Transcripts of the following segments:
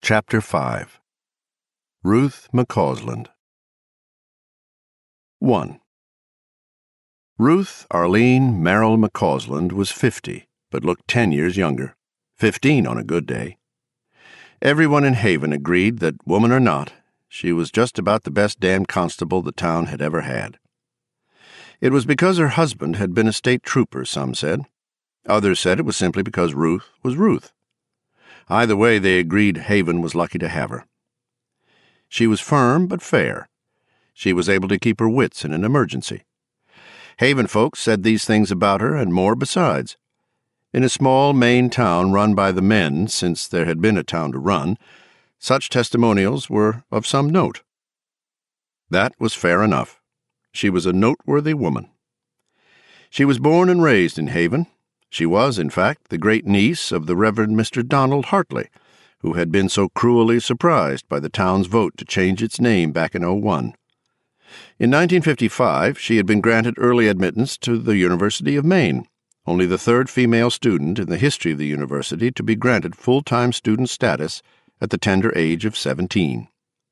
Chapter 5. Ruth McCausland. 1. Ruth Arlene Merrill McCausland was 50, but looked 10 years younger, 15 on a good day. Everyone in Haven agreed that, woman or not, she was just about the best damn constable the town had ever had. It was because her husband had been a state trooper, some said. Others said it was simply because Ruth was Ruth. Either way, they agreed Haven was lucky to have her. She was firm but fair. She was able to keep her wits in an emergency. Haven folks said these things about her and more besides. In a small Maine town run by the men, since there had been a town to run, such testimonials were of some note. That was fair enough. She was a noteworthy woman. She was born and raised in Haven. She was, in fact, the great niece of the Reverend Mr. Donald Hartley, who had been so cruelly surprised by the town's vote to change its name back in '01. In 1955, she had been granted early admittance to the University of Maine, only the third female student in the history of the university to be granted full-time student status at the tender age of 17.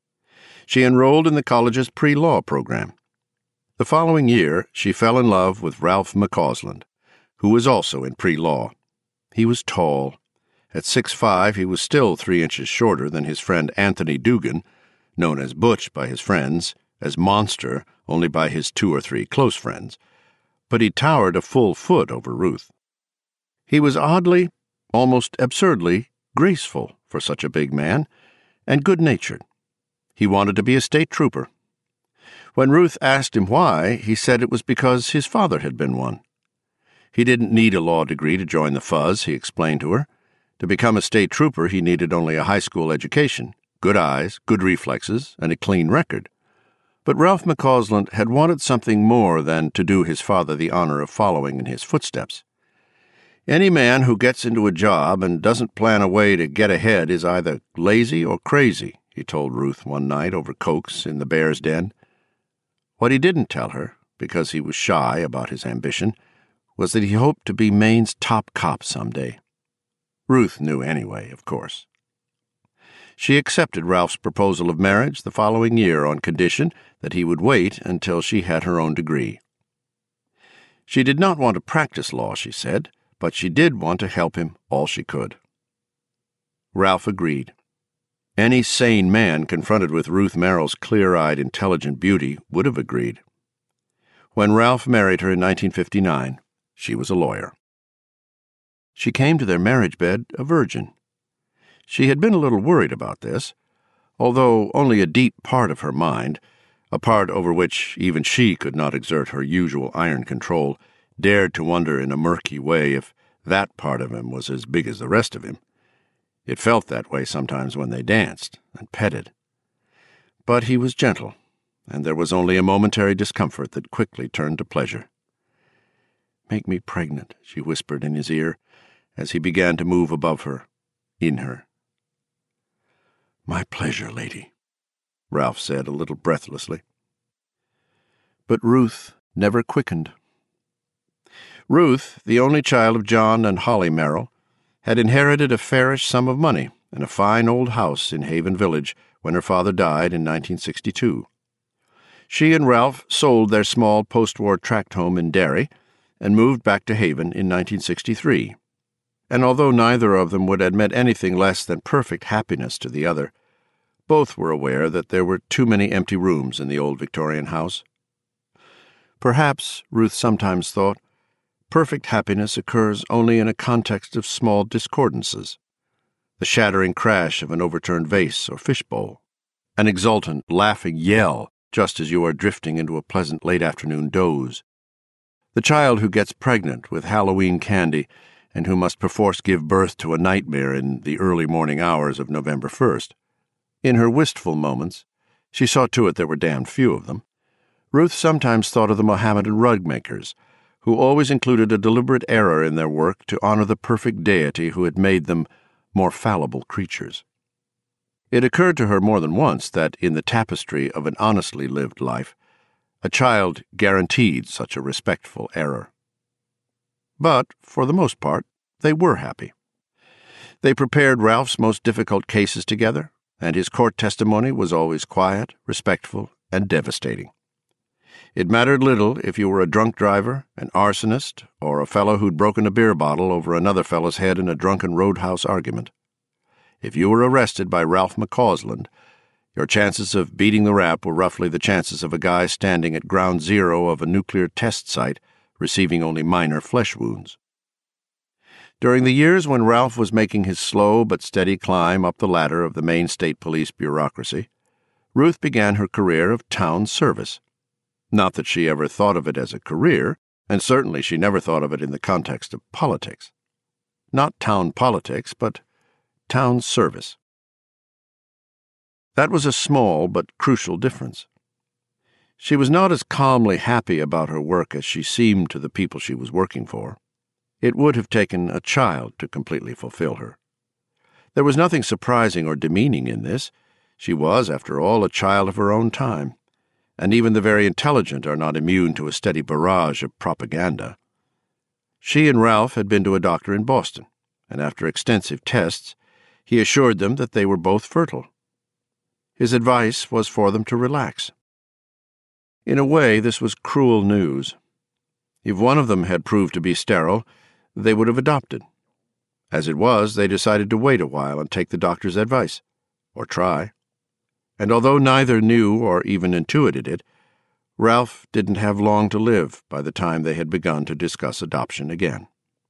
She enrolled in the college's pre-law program. The following year, she fell in love with Ralph McCausland, who was also in pre-law. He was tall. At 6'5", he was still 3 inches shorter than his friend Anthony Dugan, known as Butch by his friends, as Monster only by his 2 or 3 close friends, but he towered a full foot over Ruth. He was oddly, almost absurdly, graceful for such a big man, and good-natured. He wanted to be a state trooper. When Ruth asked him why, he said it was because his father had been one. He didn't need a law degree to join the Fuzz, he explained to her. To become a state trooper, he needed only a high school education, good eyes, good reflexes, and a clean record. But Ralph McCausland had wanted something more than to do his father the honor of following in his footsteps. Any man who gets into a job and doesn't plan a way to get ahead is either lazy or crazy, he told Ruth one night over Cokes in the Bear's Den. What he didn't tell her, because he was shy about his ambition, was that he hoped to be Maine's top cop someday. Ruth knew anyway, of course. She accepted Ralph's proposal of marriage the following year on condition that he would wait until she had her own degree. She did not want to practice law, she said, but she did want to help him all she could. Ralph agreed. Any sane man confronted with Ruth Merrill's clear-eyed, intelligent beauty would have agreed. When Ralph married her in 1959, she was a lawyer. She came to their marriage bed a virgin. She had been a little worried about this, although only a deep part of her mind, a part over which even she could not exert her usual iron control, dared to wonder in a murky way if that part of him was as big as the rest of him. It felt that way sometimes when they danced and petted. But he was gentle, and there was only a momentary discomfort that quickly turned to pleasure. "Make me pregnant," she whispered in his ear, as he began to move above her, in her. "My pleasure, lady," Ralph said a little breathlessly. But Ruth never quickened. Ruth, the only child of John and Holly Merrill, had inherited a fairish sum of money and a fine old house in Haven Village when her father died in 1962. She and Ralph sold their small post-war tract home in Derry and moved back to Haven in 1963. And although neither of them would admit anything less than perfect happiness to the other, both were aware that there were too many empty rooms in the old Victorian house. Perhaps, Ruth sometimes thought, perfect happiness occurs only in a context of small discordances, the shattering crash of an overturned vase or fishbowl, an exultant, laughing yell just as you are drifting into a pleasant late-afternoon doze, the child who gets pregnant with Halloween candy and who must perforce give birth to a nightmare in the early morning hours of November 1st. In her wistful moments, she saw to it there were damned few of them, Ruth sometimes thought of the Mohammedan rug makers, who always included a deliberate error in their work to honor the perfect deity who had made them more fallible creatures. It occurred to her more than once that in the tapestry of an honestly lived life, a child guaranteed such a respectful error. But, for the most part, they were happy. They prepared Ralph's most difficult cases together, and his court testimony was always quiet, respectful, and devastating. It mattered little if you were a drunk driver, an arsonist, or a fellow who'd broken a beer bottle over another fellow's head in a drunken roadhouse argument. If you were arrested by Ralph McCausland, your chances of beating the rap were roughly the chances of a guy standing at ground zero of a nuclear test site receiving only minor flesh wounds. During the years when Ralph was making his slow but steady climb up the ladder of the Maine State Police bureaucracy, Ruth began her career of town service. Not that she ever thought of it as a career, and certainly she never thought of it in the context of politics. Not town politics, but town service. That was a small but crucial difference. She was not as calmly happy about her work as she seemed to the people she was working for. It would have taken a child to completely fulfill her. There was nothing surprising or demeaning in this. She was, after all, a child of her own time, and even the very intelligent are not immune to a steady barrage of propaganda. She and Ralph had been to a doctor in Boston, and after extensive tests, he assured them that they were both fertile. His advice was for them to relax. In a way, this was cruel news. If one of them had proved to be sterile, they would have adopted. As it was, they decided to wait a while and take the doctor's advice, or try. And although neither knew or even intuited it, Ralph didn't have long to live by the time they had begun to discuss adoption again.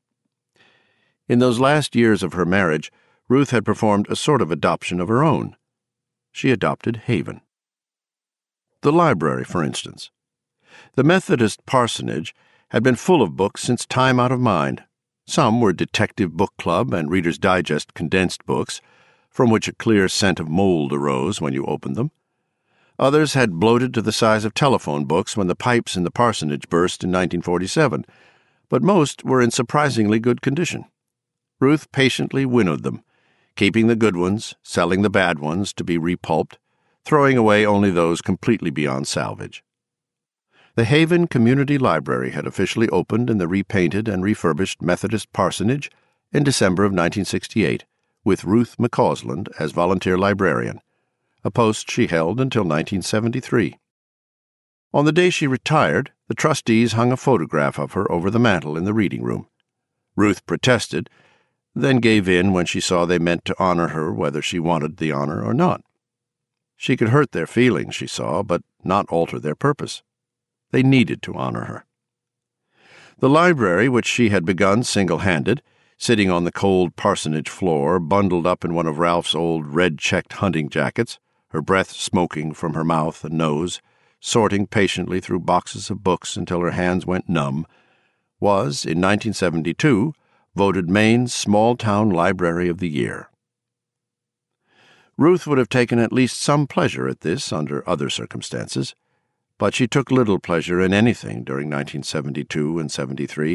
In those last years of her marriage, Ruth had performed a sort of adoption of her own. She adopted Haven. The library, for instance. The Methodist parsonage had been full of books since time out of mind. Some were Detective Book Club and Reader's Digest condensed books, from which a clear scent of mold arose when you opened them. Others had bloated to the size of telephone books when the pipes in the parsonage burst in 1947, but most were in surprisingly good condition. Ruth patiently winnowed them, keeping the good ones, selling the bad ones to be repulped, throwing away only those completely beyond salvage. The Haven Community Library had officially opened in the repainted and refurbished Methodist parsonage in December of 1968, with Ruth McCausland as volunteer librarian, a post she held until 1973. On the day she retired, the trustees hung a photograph of her over the mantel in the reading room. Ruth protested, then gave in when she saw they meant to honor her whether she wanted the honor or not. She could hurt their feelings, she saw, but not alter their purpose. They needed to honor her. The library, which she had begun single-handed, sitting on the cold parsonage floor, bundled up in one of Ralph's old red-checked hunting jackets, her breath smoking from her mouth and nose, sorting patiently through boxes of books until her hands went numb, was, in 1972, voted Maine's Small-Town Library of the Year. Ruth would have taken at least some pleasure at this under other circumstances, but she took little pleasure in anything during 1972 and 73.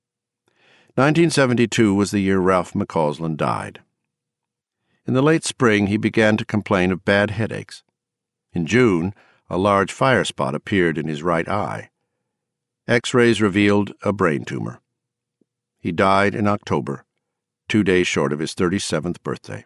1972 was the year Ralph McCausland died. In the late spring, he began to complain of bad headaches. In June, a large fire spot appeared in his right eye. X-rays revealed a brain tumor. He died in October, 2 days short of his 37th birthday.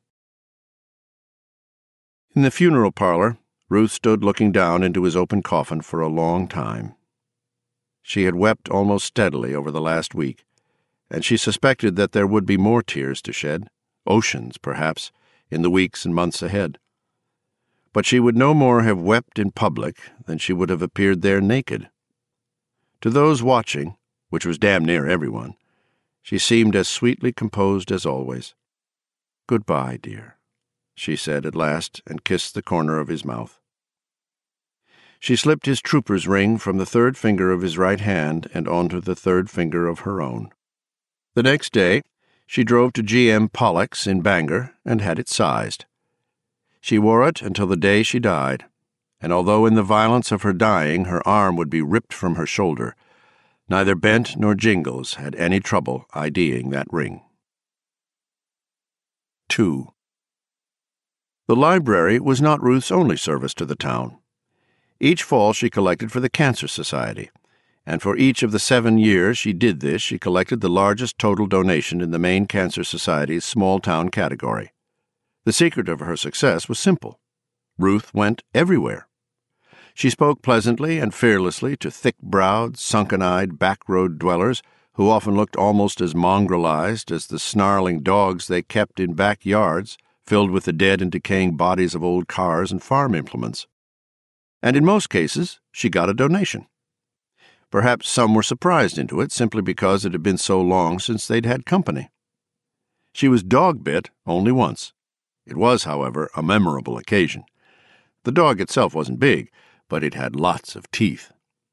In the funeral parlor, Ruth stood looking down into his open coffin for a long time. She had wept almost steadily over the last week, and she suspected that there would be more tears to shed, oceans, perhaps, in the weeks and months ahead. But she would no more have wept in public than she would have appeared there naked. To those watching, which was damn near everyone, she seemed as sweetly composed as always. "Goodbye, dear," she said at last, and kissed the corner of his mouth. She slipped his trooper's ring from the third finger of his right hand and onto the third finger of her own. The next day, she drove to G.M. Pollock's in Bangor and had it sized. She wore it until the day she died, and although in the violence of her dying her arm would be ripped from her shoulder, neither Bent nor Jingles had any trouble IDing that ring. 2. The library was not Ruth's only service to the town. Each fall she collected for the Cancer Society, and for each of the 7 years she did this, she collected the largest total donation in the Maine Cancer Society's small-town category. The secret of her success was simple. Ruth went everywhere. She spoke pleasantly and fearlessly to thick-browed, sunken-eyed back-road dwellers who often looked almost as mongrelized as the snarling dogs they kept in backyards filled with the dead and decaying bodies of old cars and farm implements. And in most cases, she got a donation. Perhaps some were surprised into it simply because it had been so long since they'd had company. She was dog-bit only once. It was, however, a memorable occasion. The dog itself wasn't big, but it had lots of teeth.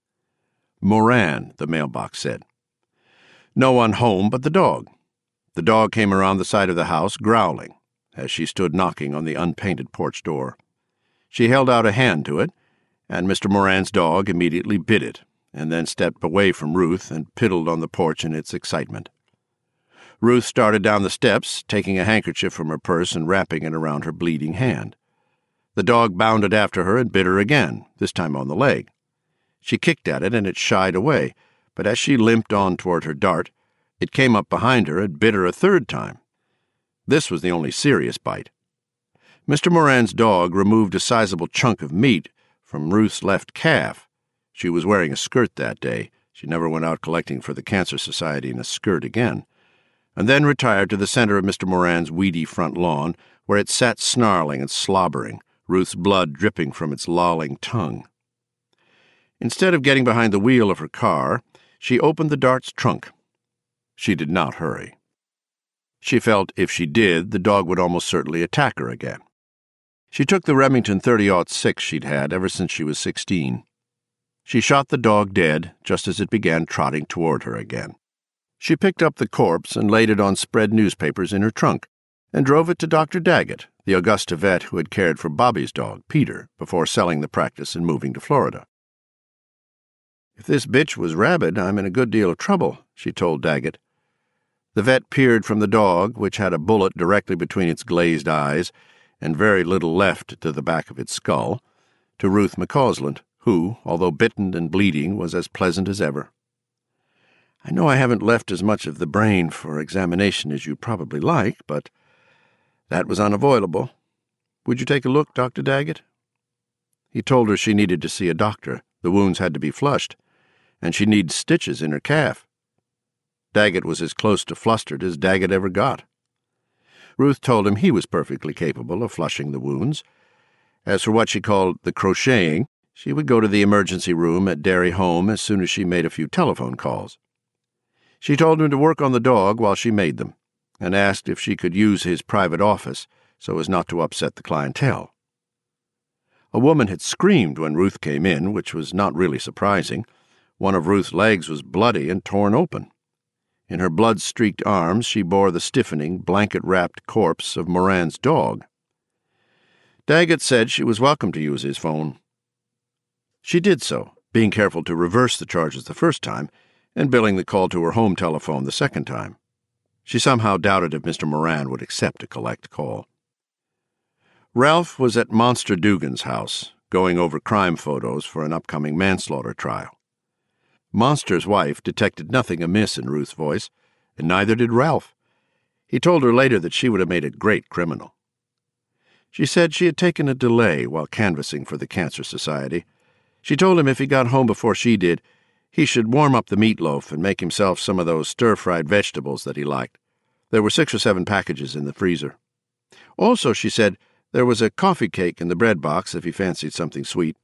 Moran, the mailbox said. No one home but the dog. The dog came around the side of the house, growling, as she stood knocking on the unpainted porch door. She held out a hand to it, and Mr. Moran's dog immediately bit it, and then stepped away from Ruth and piddled on the porch in its excitement. Ruth started down the steps, taking a handkerchief from her purse and wrapping it around her bleeding hand. The dog bounded after her and bit her again, this time on the leg. She kicked at it and it shied away, but as she limped on toward her dart, it came up behind her and bit her a third time. This was the only serious bite. Mr. Moran's dog removed a sizable chunk of meat from Ruth's left calf. She was wearing a skirt that day. She never went out collecting for the Cancer Society in a skirt again, and then retired to the center of Mr. Moran's weedy front lawn, where it sat snarling and slobbering, Ruth's blood dripping from its lolling tongue. Instead of getting behind the wheel of her car, she opened the dart's trunk. She did not hurry. She felt if she did, the dog would almost certainly attack her again. She took the Remington 30-06 she'd had ever since she was 16. She shot the dog dead just as it began trotting toward her again. She picked up the corpse and laid it on spread newspapers in her trunk and drove it to Dr. Daggett, the Augusta vet who had cared for Bobby's dog, Peter, before selling the practice and moving to Florida. "If this bitch was rabid, I'm in a good deal of trouble," she told Daggett. The vet peered from the dog, which had a bullet directly between its glazed eyes and very little left to the back of its skull, to Ruth McCausland, who, although bitten and bleeding, was as pleasant as ever. "I know I haven't left as much of the brain for examination as you'd probably like, but that was unavoidable. Would you take a look, Dr. Daggett?" He told her she needed to see a doctor. The wounds had to be flushed, and she needed stitches in her calf. Daggett was as close to flustered as Daggett ever got. Ruth told him he was perfectly capable of flushing the wounds. As for what she called the crocheting, she would go to the emergency room at Derry Home as soon as she made a few telephone calls. She told him to work on the dog while she made them, and asked if she could use his private office so as not to upset the clientele. A woman had screamed when Ruth came in, which was not really surprising. One of Ruth's legs was bloody and torn open. In her blood-streaked arms she bore the stiffening, blanket-wrapped corpse of Moran's dog. Daggett said she was welcome to use his phone. She did so, being careful to reverse the charges the first time and billing the call to her home telephone the second time. She somehow doubted if Mr. Moran would accept a collect call. Ralph was at Monster Dugan's house, going over crime photos for an upcoming manslaughter trial. Monster's wife detected nothing amiss in Ruth's voice, and neither did Ralph. He told her later that she would have made a great criminal. She said she had taken a delay while canvassing for the Cancer Society. She told him if he got home before she did, he should warm up the meatloaf and make himself some of those stir-fried vegetables that he liked. There were 6 or 7 packages in the freezer. Also, she said, there was a coffee cake in the bread box if he fancied something sweet.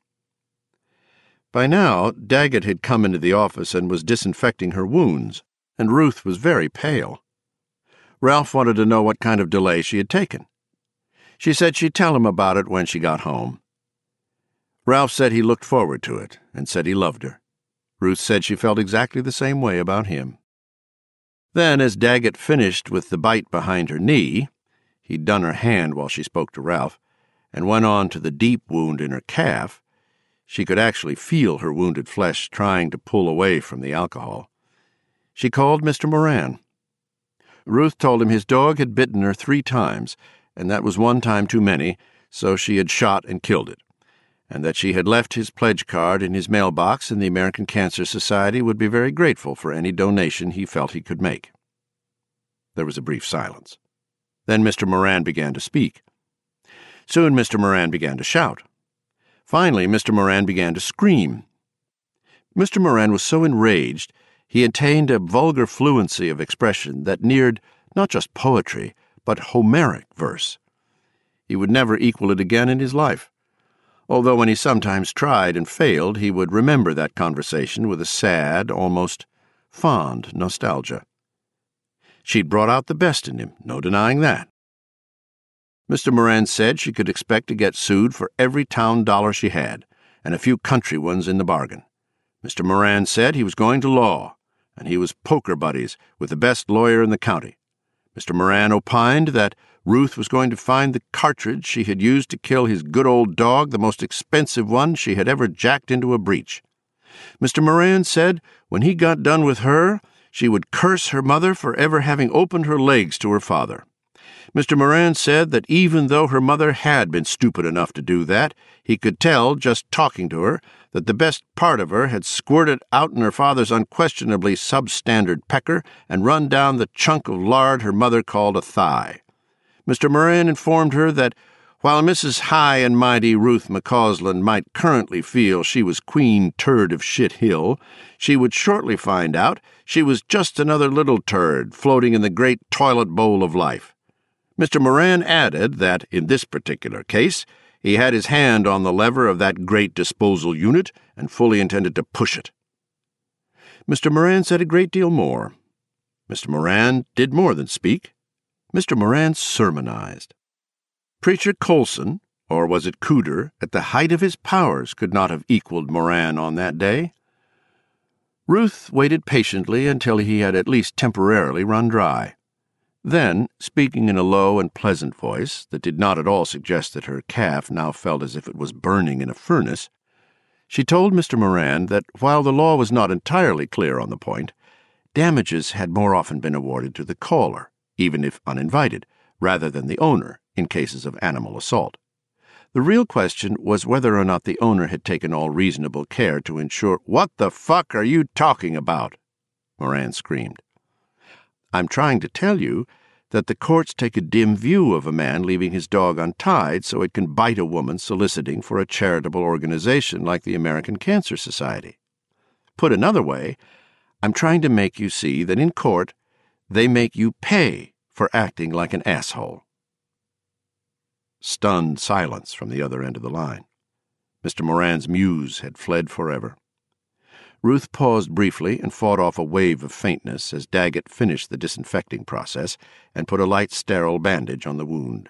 By now, Daggett had come into the office and was disinfecting her wounds, and Ruth was very pale. Ralph wanted to know what kind of delay she had taken. She said she'd tell him about it when she got home. Ralph said he looked forward to it and said he loved her. Ruth said she felt exactly the same way about him. Then, as Daggett finished with the bite behind her knee, he'd done her hand while she spoke to Ralph, and went on to the deep wound in her calf, she could actually feel her wounded flesh trying to pull away from the alcohol. She called Mr. Moran. Ruth told him his dog had bitten her 3 times, and that was 1 time too many, so she had shot and killed it, and that she had left his pledge card in his mailbox, and the American Cancer Society would be very grateful for any donation he felt he could make. There was a brief silence. Then Mr. Moran began to speak. Soon Mr. Moran began to shout. Finally, Mr. Moran began to scream. Mr. Moran was so enraged he attained a vulgar fluency of expression that neared not just poetry, but Homeric verse. He would never equal it again in his life, although when he sometimes tried and failed, he would remember that conversation with a sad, almost fond nostalgia. She'd brought out the best in him, no denying that. Mr. Moran said she could expect to get sued for every town dollar she had, and a few country ones in the bargain. Mr. Moran said he was going to law, and he was poker buddies with the best lawyer in the county. Mr. Moran opined that Ruth was going to find the cartridge she had used to kill his good old dog, the most expensive one she had ever jacked into a breech. Mr. Moran said when he got done with her, she would curse her mother for ever having opened her legs to her father. Mr. Moran said that even though her mother had been stupid enough to do that, he could tell, just talking to her, that the best part of her had squirted out in her father's unquestionably substandard pecker and run down the chunk of lard her mother called a thigh. Mr. Moran informed her that while Mrs. High and Mighty Ruth McCausland might currently feel she was Queen Turd of Shit Hill, she would shortly find out she was just another little turd floating in the great toilet bowl of life. Mr. Moran added that, in this particular case, he had his hand on the lever of that great disposal unit and fully intended to push it. Mr. Moran said a great deal more. Mr. Moran did more than speak. Mr. Moran sermonized. Preacher Colson, or was it Cooder, at the height of his powers, could not have equaled Moran on that day. Ruth waited patiently until he had at least temporarily run dry. Then, speaking in a low and pleasant voice that did not at all suggest that her calf now felt as if it was burning in a furnace, she told Mr. Moran that while the law was not entirely clear on the point, damages had more often been awarded to the caller, even if uninvited, rather than the owner in cases of animal assault. The real question was whether or not the owner had taken all reasonable care to ensure— "What the fuck are you talking about?" Moran screamed. "I'm trying to tell you that the courts take a dim view of a man leaving his dog untied so it can bite a woman soliciting for a charitable organization like the American Cancer Society. Put another way, I'm trying to make you see that in court they make you pay for acting like an asshole." Stunned silence from the other end of the line. Mr. Moran's muse had fled forever. Ruth paused briefly and fought off a wave of faintness as Daggett finished the disinfecting process and put a light sterile bandage on the wound.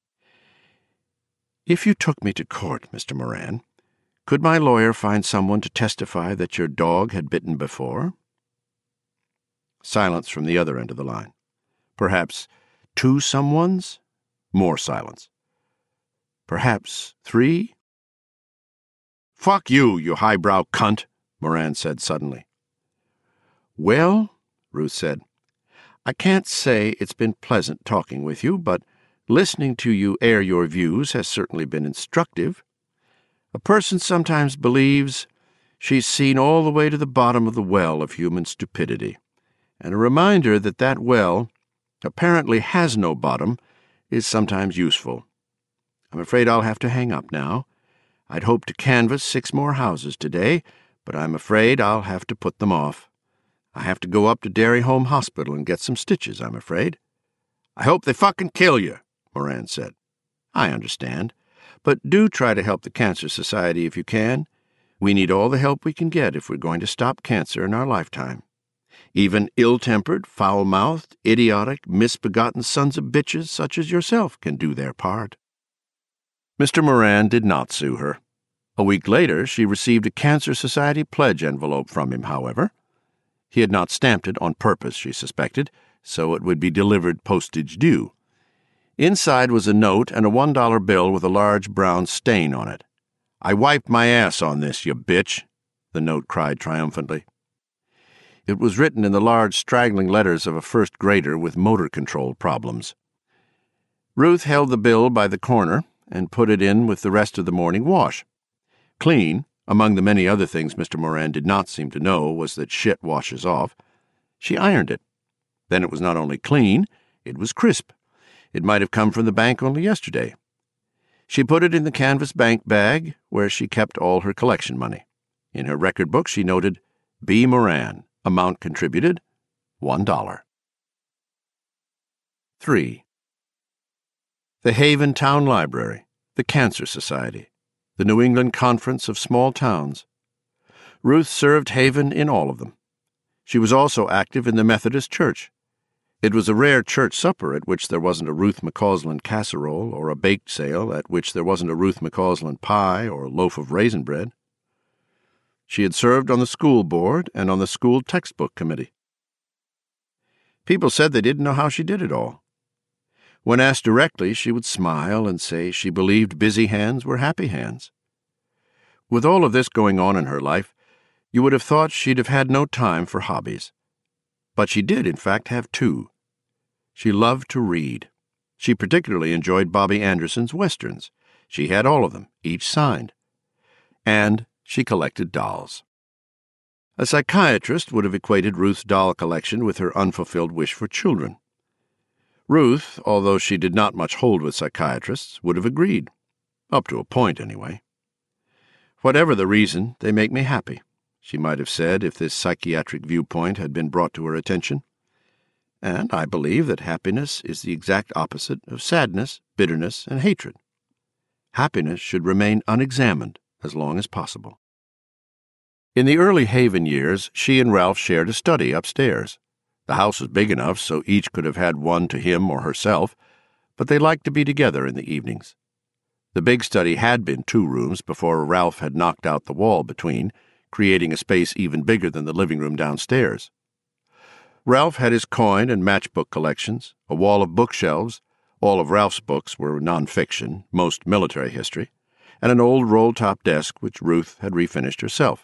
"If you took me to court, Mr. Moran, could my lawyer find someone to testify that your dog had bitten before?" Silence from the other end of the line. Perhaps 2 someones? More silence. Perhaps 3? "Fuck you, you highbrow cunt," Moran said suddenly. "Well," Ruth said, "I can't say it's been pleasant talking with you, but listening to you air your views has certainly been instructive. A person sometimes believes she's seen all the way to the bottom of the well of human stupidity, and a reminder that that well apparently has no bottom is sometimes useful. I'm afraid I'll have to hang up now. I'd hoped to canvass 6 more houses today, but I'm afraid I'll have to put them off. I have to go up to Derry Home Hospital and get some stitches, I'm afraid." "I hope they fucking kill you," Moran said. "I understand, but do try to help the Cancer Society if you can. We need all the help we can get if we're going to stop cancer in our lifetime. Even ill-tempered, foul-mouthed, idiotic, misbegotten sons of bitches such as yourself can do their part." Mr. Moran did not sue her. A week later, she received a Cancer Society pledge envelope from him, however. He had not stamped it on purpose, she suspected, so it would be delivered postage due. Inside was a note and a $1 bill with a large brown stain on it. "I wiped my ass on this, you bitch," the note cried triumphantly. It was written in the large straggling letters of a first grader with motor control problems. Ruth held the bill by the corner and put it in with the rest of the morning wash. clean, among the many other things Mr. Moran did not seem to know was that shit washes off, she ironed it. Then it was not only clean, it was crisp. It might have come from the bank only yesterday. She put it in the canvas bank bag where she kept all her collection money. In her record book she noted, B. Moran, amount contributed, $1. 3. The Haven Town Library, the Cancer Society, the New England Conference of Small Towns. Ruth served Haven in all of them. She was also active in the Methodist Church. It was a rare church supper at which there wasn't a Ruth McCausland casserole, or a bake sale at which there wasn't a Ruth McCausland pie or loaf of raisin bread. She had served on the school board and on the school textbook committee. People said they didn't know how she did it all. When asked directly, she would smile and say she believed busy hands were happy hands. With all of this going on in her life, you would have thought she'd have had no time for hobbies. But she did, in fact, have two. She loved to read. She particularly enjoyed Bobby Anderson's westerns. She had all of them, each signed. And she collected dolls. A psychiatrist would have equated Ruth's doll collection with her unfulfilled wish for children. Ruth, although she did not much hold with psychiatrists, would have agreed. Up to a point, anyway. Whatever the reason, they make me happy, she might have said if this psychiatric viewpoint had been brought to her attention. And I believe that happiness is the exact opposite of sadness, bitterness, and hatred. Happiness should remain unexamined as long as possible. In the early Haven years, she and Ralph shared a study upstairs. The house was big enough so each could have had one to him or herself, but they liked to be together in the evenings. The big study had been 2 rooms before Ralph had knocked out the wall between, creating a space even bigger than the living room downstairs. Ralph had his coin and matchbook collections, a wall of bookshelves. All of Ralph's books were nonfiction, most military history, and an old roll-top desk which Ruth had refinished herself.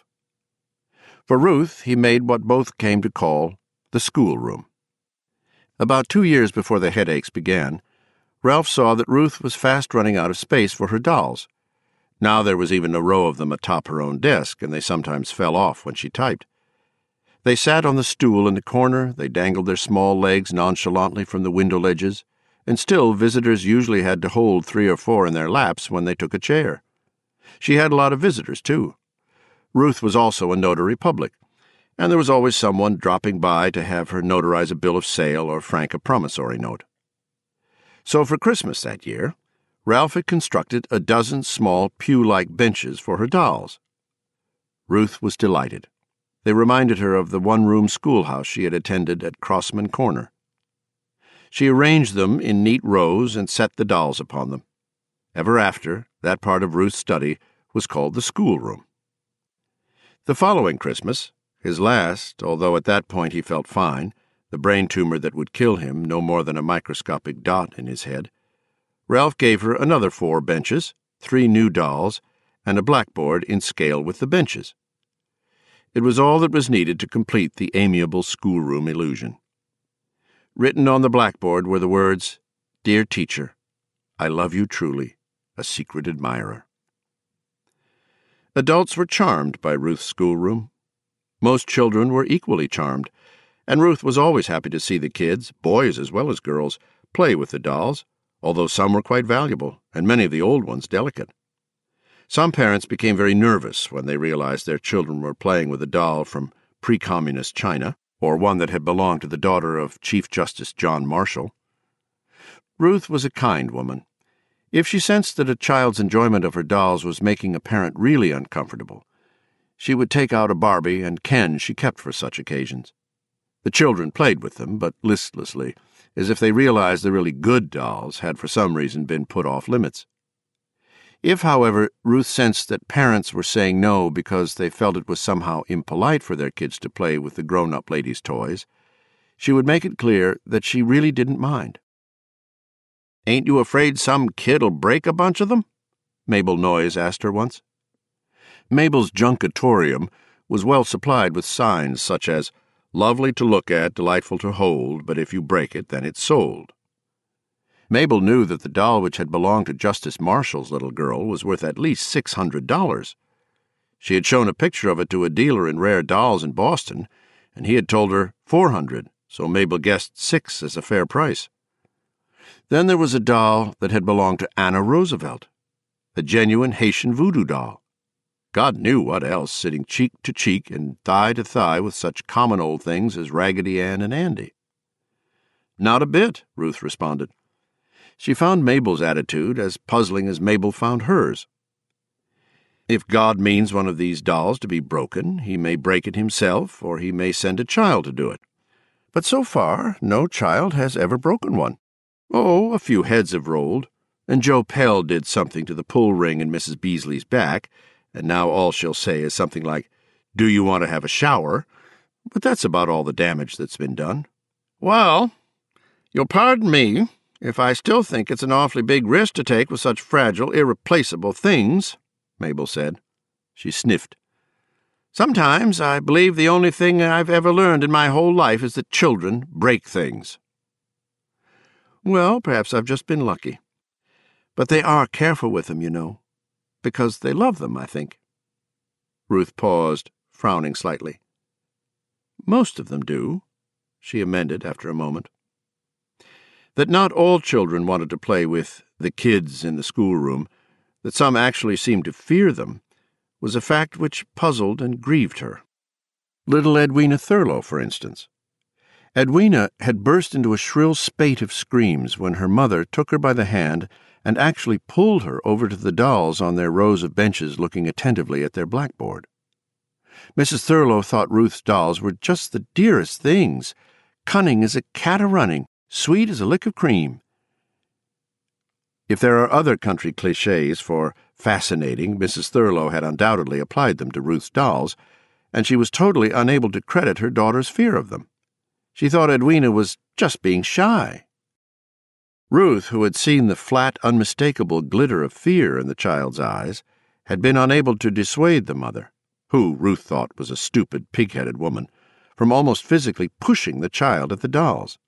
For Ruth, he made what both came to call the schoolroom. About 2 years before the headaches began, Ralph saw that Ruth was fast running out of space for her dolls. Now there was even a row of them atop her own desk, and they sometimes fell off when she typed. They sat on the stool in the corner, they dangled their small legs nonchalantly from the window ledges, and still visitors usually had to hold 3 or 4 in their laps when they took a chair. She had a lot of visitors, too. Ruth was also a notary public, and there was always someone dropping by to have her notarize a bill of sale or frank a promissory note. So for Christmas that year, Ralph had constructed a dozen small pew-like benches for her dolls. Ruth was delighted. They reminded her of the one-room schoolhouse she had attended at Crossman Corner. She arranged them in neat rows and set the dolls upon them. Ever after, that part of Ruth's study was called the schoolroom. The following Christmas, his last, although at that point he felt fine, the brain tumor that would kill him no more than a microscopic dot in his head, Ralph gave her another 4 benches, 3 new dolls, and a blackboard in scale with the benches. It was all that was needed to complete the amiable schoolroom illusion. Written on the blackboard were the words, "Dear Teacher, I love you truly, a secret admirer." Adults were charmed by Ruth's schoolroom. Most children were equally charmed, and Ruth was always happy to see the kids, boys as well as girls, play with the dolls, although some were quite valuable, and many of the old ones delicate. Some parents became very nervous when they realized their children were playing with a doll from pre-communist China, or one that had belonged to the daughter of Chief Justice John Marshall. Ruth was a kind woman. If she sensed that a child's enjoyment of her dolls was making a parent really uncomfortable, she would take out a Barbie and Ken she kept for such occasions. The children played with them, but listlessly, as if they realized the really good dolls had for some reason been put off limits. If, however, Ruth sensed that parents were saying no because they felt it was somehow impolite for their kids to play with the grown-up ladies' toys, she would make it clear that she really didn't mind. "Ain't you afraid some kid'll break a bunch of them?" Mabel Noyes asked her once. Mabel's junkatorium was well supplied with signs such as, "Lovely to look at, delightful to hold, but if you break it, then it's sold." Mabel knew that the doll which had belonged to Justice Marshall's little girl was worth at least $600. She had shown a picture of it to a dealer in rare dolls in Boston, and he had told her $400, so Mabel guessed $6 as a fair price. Then there was a doll that had belonged to Anna Roosevelt, a genuine Haitian voodoo doll. God knew what else, sitting cheek to cheek and thigh to thigh with such common old things as Raggedy Ann and Andy. Not a bit, Ruth responded. She found Mabel's attitude as puzzling as Mabel found hers. If God means one of these dolls to be broken, he may break it himself, or he may send a child to do it. But so far, no child has ever broken one. Oh, a few heads have rolled, and Joe Pell did something to the pull ring in Mrs. Beasley's back, and now all she'll say is something like, "Do you want to have a shower?" But that's about all the damage that's been done. Well, you'll pardon me if I still think it's an awfully big risk to take with such fragile, irreplaceable things, Mabel said. She sniffed. Sometimes I believe the only thing I've ever learned in my whole life is that children break things. Well, perhaps I've just been lucky. But they are careful with them, you know, because they love them, I think. Ruth paused, frowning slightly. Most of them do, she amended after a moment. That not all children wanted to play with the kids in the schoolroom, that some actually seemed to fear them, was a fact which puzzled and grieved her. Little Edwina Thurlow, for instance. Edwina had burst into a shrill spate of screams when her mother took her by the hand and actually pulled her over to the dolls on their rows of benches looking attentively at their blackboard. Mrs. Thurlow thought Ruth's dolls were just the dearest things, cunning as a cat a-running, sweet as a lick of cream. If there are other country clichés for fascinating, Mrs. Thurlow had undoubtedly applied them to Ruth's dolls, and she was totally unable to credit her daughter's fear of them. She thought Edwina was just being shy. Ruth, who had seen the flat, unmistakable glitter of fear in the child's eyes, had been unable to dissuade the mother, who Ruth thought was a stupid, pig-headed woman, from almost physically pushing the child at the dolls.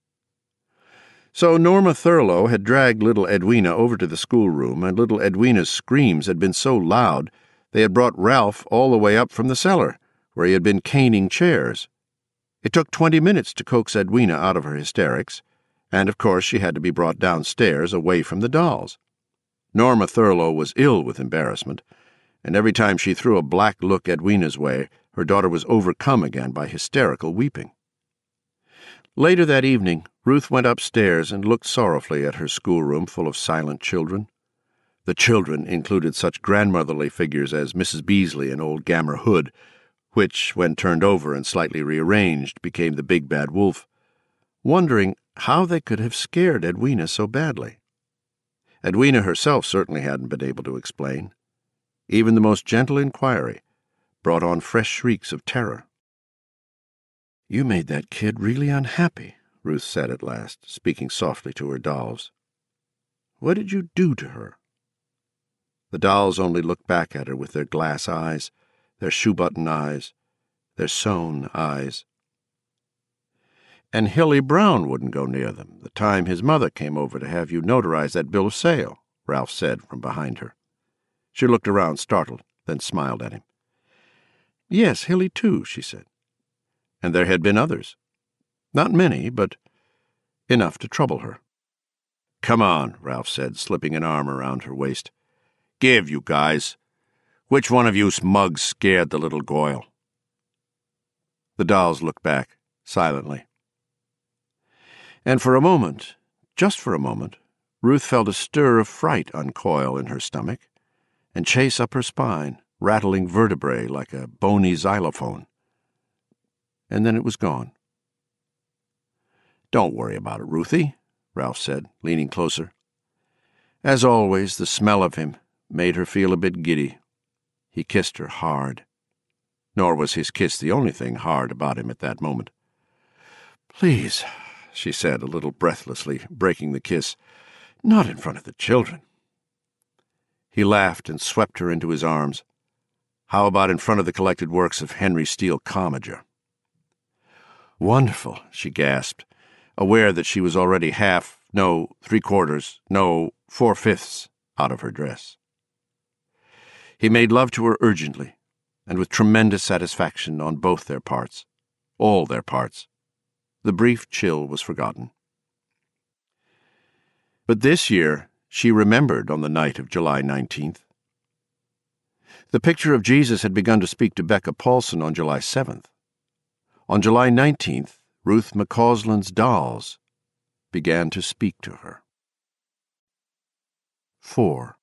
So Norma Thurlow had dragged little Edwina over to the schoolroom, and little Edwina's screams had been so loud they had brought Ralph all the way up from the cellar, where he had been caning chairs. It took 20 minutes to coax Edwina out of her hysterics, and of course she had to be brought downstairs away from the dolls. Norma Thurlow was ill with embarrassment, and every time she threw a black look Edwina's way, her daughter was overcome again by hysterical weeping. Later that evening, Ruth went upstairs and looked sorrowfully at her schoolroom full of silent children. The children included such grandmotherly figures as Mrs. Beasley and old Gammer Hood, which, when turned over and slightly rearranged, became the big bad wolf, wondering how they could have scared Edwina so badly. Edwina herself certainly hadn't been able to explain. Even the most gentle inquiry brought on fresh shrieks of terror. "You made that kid really unhappy," Ruth said at last, speaking softly to her dolls. "What did you do to her?" The dolls only looked back at her with their glass eyes, their shoe-button eyes, their sewn eyes. "And Hilly Brown wouldn't go near them the time his mother came over to have you notarize that bill of sale," Ralph said from behind her. She looked around, startled, then smiled at him. "Yes, Hilly too," she said. And there had been others. Not many, but enough to trouble her. "Come on," Ralph said, slipping an arm around her waist. "Give, you guys. Which one of you mugs scared the little Goyle?" The dolls looked back, silently. And for a moment, just for a moment, Ruth felt a stir of fright uncoil in her stomach and chase up her spine, rattling vertebrae like a bony xylophone. And then it was gone. "Don't worry about it, Ruthie," Ralph said, leaning closer. As always, the smell of him made her feel a bit giddy. He kissed her hard. Nor was his kiss the only thing hard about him at that moment. "Please," she said, a little breathlessly, breaking the kiss, "not in front of the children." He laughed and swept her into his arms. "How about in front of the collected works of Henry Steele Commager?" "Wonderful," she gasped, aware that she was already half, no, 3/4, no, 4/5 out of her dress. He made love to her urgently, and with tremendous satisfaction on both their parts, all their parts. The brief chill was forgotten. But this year she remembered on the night of July 19th. The picture of Jesus had begun to speak to Becca Paulson on July 7th. On July 19th, Ruth McCausland's dolls began to speak to her. 4.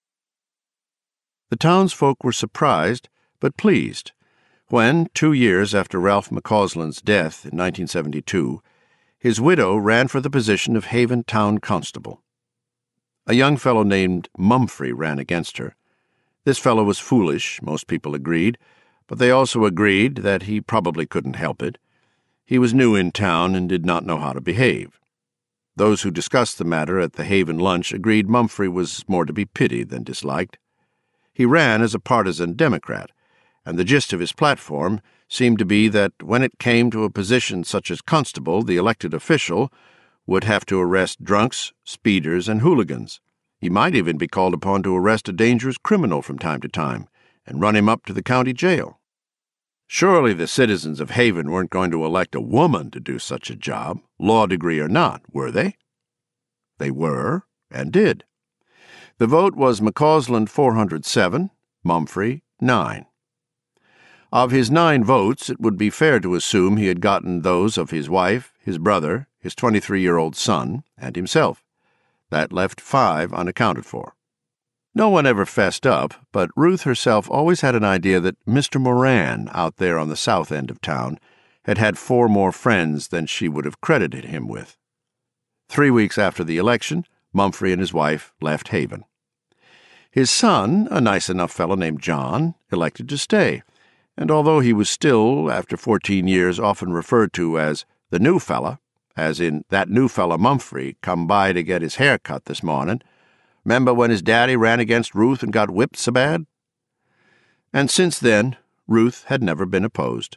The townsfolk were surprised, but pleased, when, 2 years after Ralph McCausland's death in 1972, his widow ran for the position of Haven Town Constable. A young fellow named Mumphrey ran against her. This fellow was foolish, most people agreed, but they also agreed that he probably couldn't help it. He was new in town and did not know how to behave. Those who discussed the matter at the Haven lunch agreed Mumphrey was more to be pitied than disliked. He ran as a partisan Democrat, and the gist of his platform seemed to be that when it came to a position such as constable, the elected official would have to arrest drunks, speeders, and hooligans. He might even be called upon to arrest a dangerous criminal from time to time and run him up to the county jail. Surely the citizens of Haven weren't going to elect a woman to do such a job, law degree or not, were they? They were, and did. The vote was McCausland 407, Mumphrey 9. Of his 9 votes, it would be fair to assume he had gotten those of his wife, his brother, his 23-year-old son, and himself. That left 5 unaccounted for. No one ever fessed up, but Ruth herself always had an idea that Mr. Moran, out there on the south end of town, had had 4 more friends than she would have credited him with. 3 weeks after the election, Mumphrey and his wife left Haven. His son, a nice enough fellow named John, elected to stay, and although he was still, after 14 years, often referred to as the new fella, as in that new fella Mumphrey come by to get his hair cut this morning, remember when his daddy ran against Ruth and got whipped so bad? And since then, Ruth had never been opposed.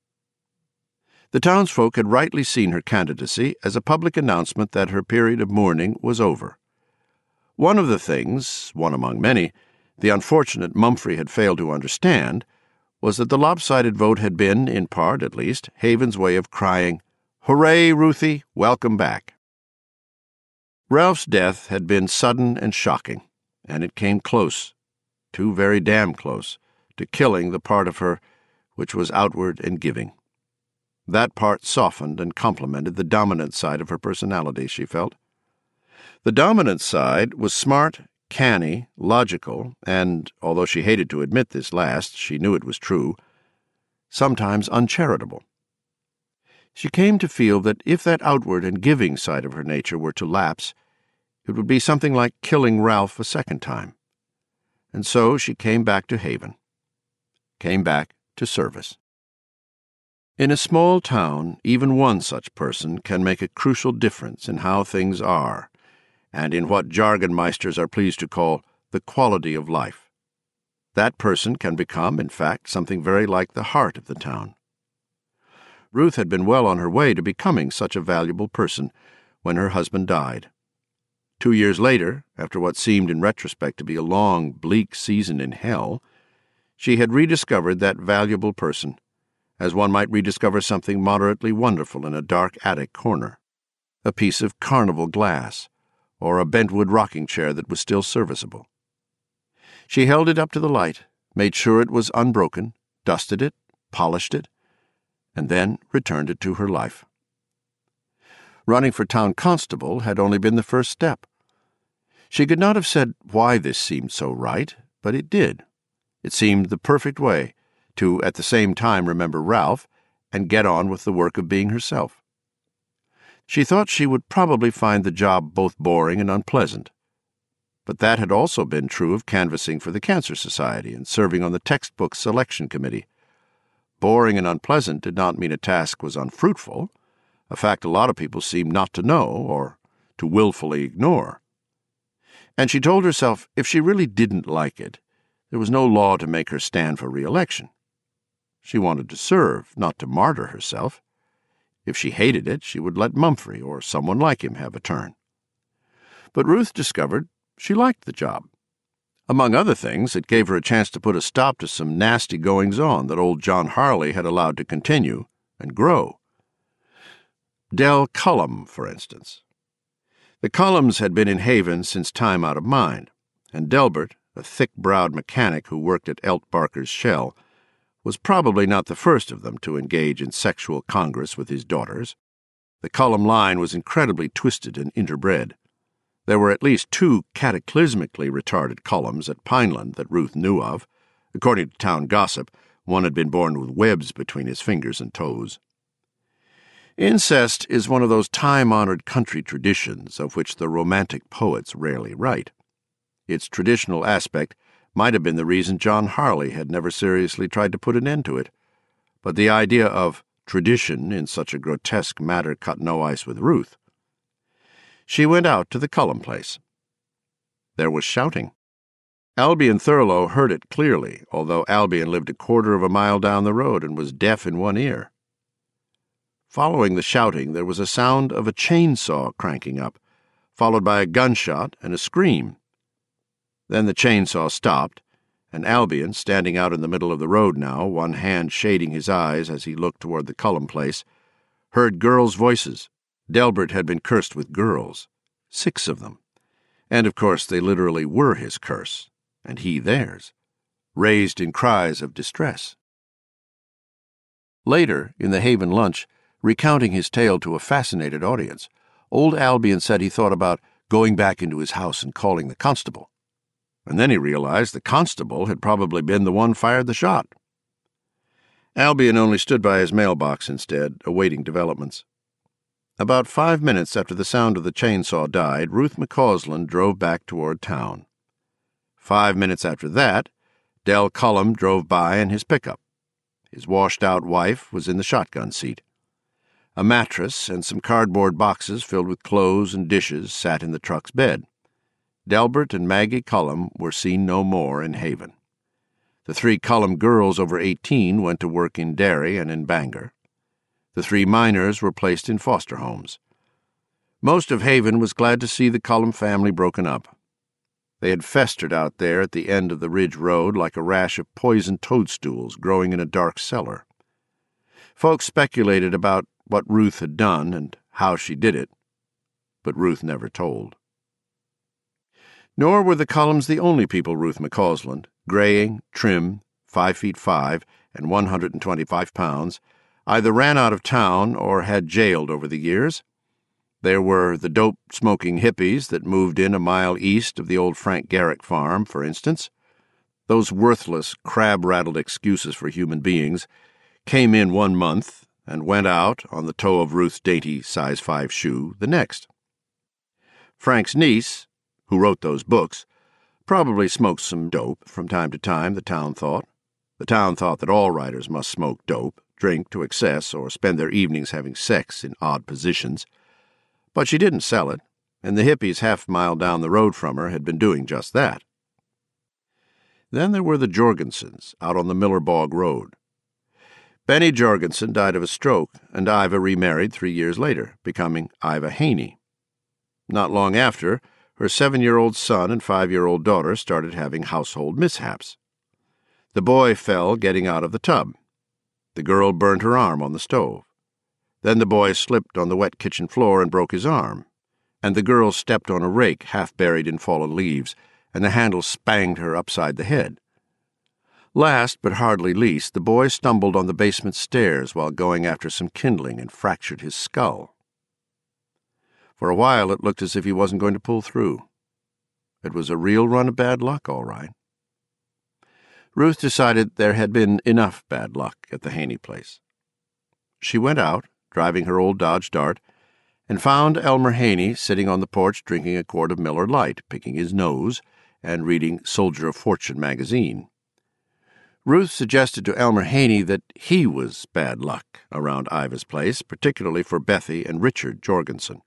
The townsfolk had rightly seen her candidacy as a public announcement that her period of mourning was over. One of the things, one among many, the unfortunate Mumphrey had failed to understand was that the lopsided vote had been, in part at least, Haven's way of crying, "Hooray, Ruthie, welcome back." Ralph's death had been sudden and shocking, and it came close, too very damn close, to killing the part of her which was outward and giving. That part softened and complemented the dominant side of her personality, she felt. The dominant side was smart, canny, logical, and, although she hated to admit this last, she knew it was true, sometimes uncharitable. She came to feel that if that outward and giving side of her nature were to lapse, it would be something like killing Ralph a second time. And so she came back to Haven, came back to service. In a small town, even one such person can make a crucial difference in how things are, and in what jargonmeisters are pleased to call the quality of life. That person can become, in fact, something very like the heart of the town. Ruth had been well on her way to becoming such a valuable person when her husband died. 2 years later, after what seemed in retrospect to be a long, bleak season in hell, she had rediscovered that valuable person, as one might rediscover something moderately wonderful in a dark attic corner, a piece of carnival glass, or a bentwood rocking chair that was still serviceable. She held it up to the light, made sure it was unbroken, dusted it, polished it, and then returned it to her life. Running for town constable had only been the first step. She could not have said why this seemed so right, but it did. It seemed the perfect way to at the same time remember Ralph and get on with the work of being herself. She thought she would probably find the job both boring and unpleasant, but that had also been true of canvassing for the Cancer Society and serving on the textbook selection committee. Boring and unpleasant did not mean a task was unfruitful, a fact a lot of people seemed not to know or to willfully ignore. And she told herself if she really didn't like it, there was no law to make her stand for re-election. She wanted to serve, not to martyr herself. If she hated it, she would let Mumphrey or someone like him have a turn. But Ruth discovered she liked the job. Among other things, it gave her a chance to put a stop to some nasty goings-on that old John Harley had allowed to continue and grow. Del Cullum, for instance. The Cullums had been in Haven since time out of mind, and Delbert, a thick-browed mechanic who worked at Elt Barker's shell, was probably not the first of them to engage in sexual congress with his daughters. The Cullum line was incredibly twisted and interbred. There were at least 2 cataclysmically retarded Cullums at Pineland that Ruth knew of. According to town gossip, one had been born with webs between his fingers and toes. Incest is one of those time-honored country traditions of which the romantic poets rarely write. Its traditional aspect might have been the reason John Harley had never seriously tried to put an end to it, but the idea of tradition in such a grotesque matter cut no ice with Ruth. She went out to the Cullum place. There was shouting. Albion Thurlow heard it clearly, although Albion lived a quarter of a mile down the road and was deaf in one ear. Following the shouting, there was a sound of a chainsaw cranking up, followed by a gunshot and a scream. Then the chainsaw stopped, and Albion, standing out in the middle of the road now, one hand shading his eyes as he looked toward the Cullum place, heard girls' voices. Delbert had been cursed with girls, 6 of them, and of course they literally were his curse, and he theirs, raised in cries of distress. Later, in the Haven lunch, recounting his tale to a fascinated audience, old Albion said he thought about going back into his house and calling the constable. And then he realized the constable had probably been the one fired the shot. Albion only stood by his mailbox instead, awaiting developments. About 5 minutes after the sound of the chainsaw died, Ruth McCausland drove back toward town. 5 minutes after that, Del Cullum drove by in his pickup. His washed-out wife was in the shotgun seat. A mattress and some cardboard boxes filled with clothes and dishes sat in the truck's bed. Delbert and Maggie Cullum were seen no more in Haven. The 3 Cullum girls over 18 went to work in Derry and in Bangor. The 3 minors were placed in foster homes. Most of Haven was glad to see the Cullum family broken up. They had festered out there at the end of the Ridge Road like a rash of poisoned toadstools growing in a dark cellar. Folks speculated about what Ruth had done and how she did it, but Ruth never told. Nor were the Cullums the only people Ruth McCausland, graying, trim, 5'5" and 125 pounds, either ran out of town or had jailed over the years. There were the dope-smoking hippies that moved in a mile east of the old Frank Garrick farm, for instance. Those worthless, crab-rattled excuses for human beings came in 1 month and went out, on the toe of Ruth's dainty size 5 shoe, the next. Frank's niece, who wrote those books, probably smoked some dope from time to time, the town thought. The town thought that all writers must smoke dope, drink to excess, or spend their evenings having sex in odd positions. But she didn't sell it, and the hippies half-mile down the road from her had been doing just that. Then there were the Jorgensens, out on the Miller Bog Road. Benny Jorgensen died of a stroke, and Iva remarried 3 years later, becoming Iva Haney. Not long after, her 7-year-old son and 5-year-old daughter started having household mishaps. The boy fell getting out of the tub. The girl burned her arm on the stove. Then the boy slipped on the wet kitchen floor and broke his arm, and the girl stepped on a rake half buried in fallen leaves, and the handle spanged her upside the head. Last, but hardly least, the boy stumbled on the basement stairs while going after some kindling and fractured his skull. For a while it looked as if he wasn't going to pull through. It was a real run of bad luck, all right. Ruth decided there had been enough bad luck at the Haney place. She went out, driving her old Dodge Dart, and found Elmer Haney sitting on the porch drinking a quart of Miller Lite, picking his nose, and reading Soldier of Fortune magazine. Ruth suggested to Elmer Haney that he was bad luck around Iva's place, particularly for Bethy and Richard Jorgensen.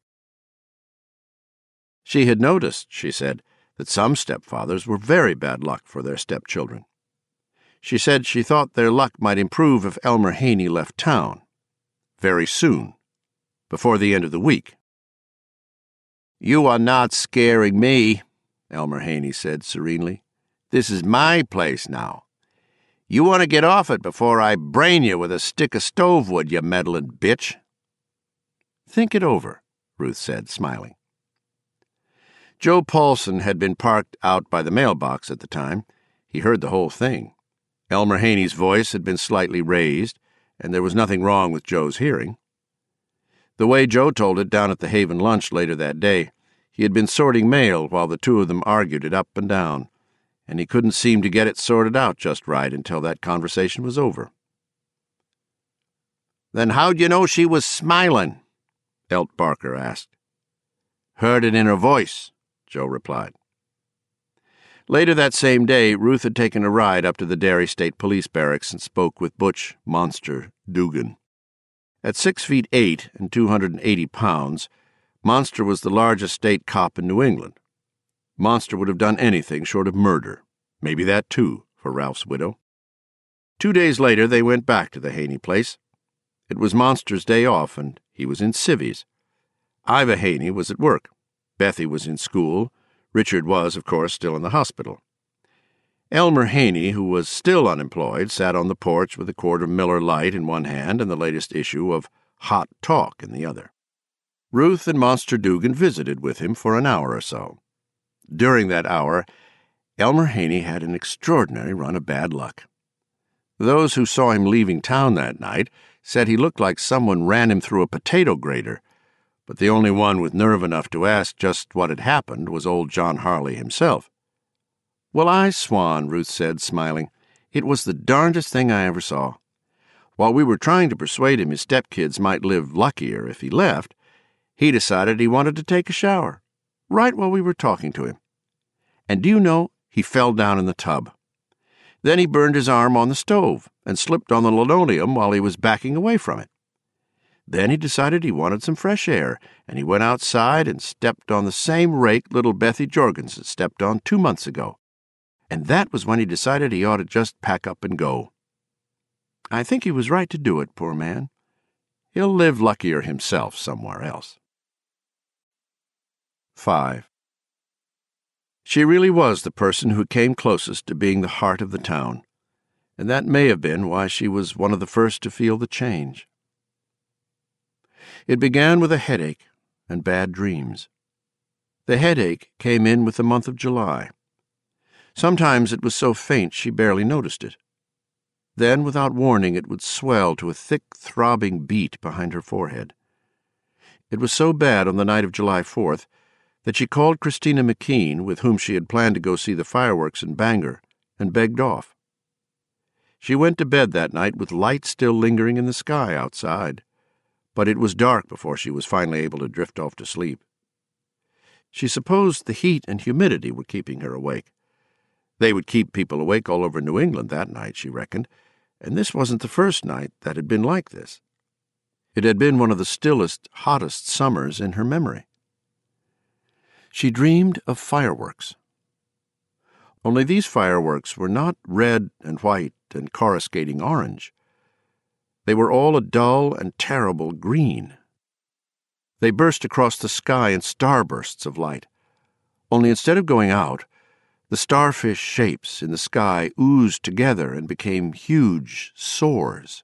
She had noticed, she said, that some stepfathers were very bad luck for their stepchildren. She said she thought their luck might improve if Elmer Haney left town. Very soon, before the end of the week. "You are not scaring me," Elmer Haney said serenely. This is my place now. You want to get off it before I brain you with a stick of stove wood, you meddling bitch." "Think it over," Ruth said, smiling. Joe Paulson had been parked out by the mailbox at the time. He heard the whole thing. Elmer Haney's voice had been slightly raised, and there was nothing wrong with Joe's hearing. The way Joe told it down at the Haven lunch later that day, he had been sorting mail while the two of them argued it up and down, and he couldn't seem to get it sorted out just right until that conversation was over. "Then how'd you know she was smiling?" Elt Barker asked. "Heard it in her voice," Joe replied. Later that same day, Ruth had taken a ride up to the Derry State Police Barracks and spoke with Butch "Monster" Dugan. At 6'8" and 280 pounds, Monster was the largest state cop in New England. Monster would have done anything short of murder, maybe that too, for Ralph's widow. 2 days later, they went back to the Haney place. It was Monster's day off, and he was in civvies. Iva Haney was at work. Bethy was in school. Richard was, of course, still in the hospital. Elmer Haney, who was still unemployed, sat on the porch with a quart of Miller Lite in one hand and the latest issue of Hot Talk in the other. Ruth and Monster Dugan visited with him for an hour or so. During that hour, Elmer Haney had an extraordinary run of bad luck. Those who saw him leaving town that night said he looked like someone ran him through a potato grater, but the only one with nerve enough to ask just what had happened was old John Harley himself. "Well, I swan," Ruth said, smiling. "It was the darndest thing I ever saw. While we were trying to persuade him his stepkids might live luckier if he left, he decided he wanted to take a shower, right while we were talking to him. And do you know, he fell down in the tub. Then he burned his arm on the stove and slipped on the linoleum while he was backing away from it. Then he decided he wanted some fresh air, and he went outside and stepped on the same rake little Bethy Jorgensen stepped on 2 months ago. And that was when he decided he ought to just pack up and go. I think he was right to do it, poor man. He'll live luckier himself somewhere else." 5. She really was the person who came closest to being the heart of the town, and that may have been why she was one of the first to feel the change. It began with a headache and bad dreams. The headache came in with the month of July. Sometimes it was so faint she barely noticed it. Then, without warning, it would swell to a thick, throbbing beat behind her forehead. It was so bad on the night of July 4th that she called Christina McKean, with whom she had planned to go see the fireworks in Bangor, and begged off. She went to bed that night with light still lingering in the sky outside, but it was dark before she was finally able to drift off to sleep. She supposed the heat and humidity were keeping her awake. They would keep people awake all over New England that night, she reckoned, and this wasn't the first night that had been like this. It had been one of the stillest, hottest summers in her memory. She dreamed of fireworks. Only these fireworks were not red and white and coruscating orange. They were all a dull and terrible green. They burst across the sky in starbursts of light, only instead of going out, the starfish shapes in the sky oozed together and became huge sores.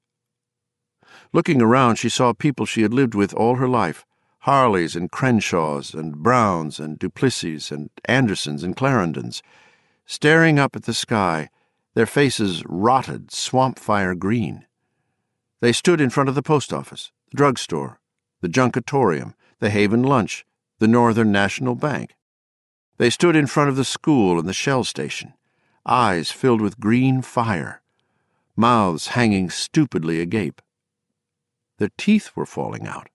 Looking around, she saw people she had lived with all her life, Harleys and Crenshaws and Browns and Duplessis and Andersons and Clarendons, staring up at the sky, their faces rotted swamp-fire green. They stood in front of the post office, the drugstore, the Junkatorium, the Haven Lunch, the Northern National Bank. They stood in front of the school and the Shell station, eyes filled with green fire, mouths hanging stupidly agape. Their teeth were falling out.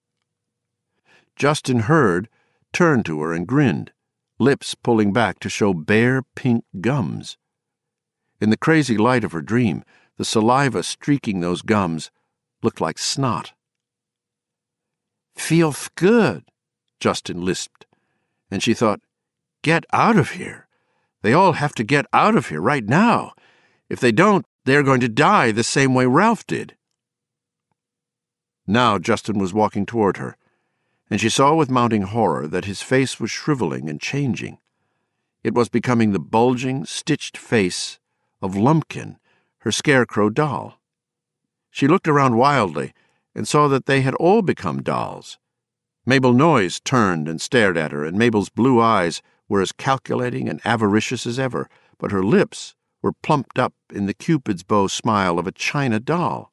Justin Hurd turned to her and grinned, lips pulling back to show bare pink gums. In the crazy light of her dream, the saliva streaking those gums looked like snot. "Feels good," Justin lisped, and she thought, "Get out of here. They all have to get out of here right now. If they don't, they're going to die the same way Ralph did." Now Justin was walking toward her, and she saw with mounting horror that his face was shriveling and changing. It was becoming the bulging, stitched face of Lumpkin, her scarecrow doll. She looked around wildly and saw that they had all become dolls. Mabel Noyes turned and stared at her, and Mabel's blue eyes were as calculating and avaricious as ever, but her lips were plumped up in the Cupid's bow smile of a china doll.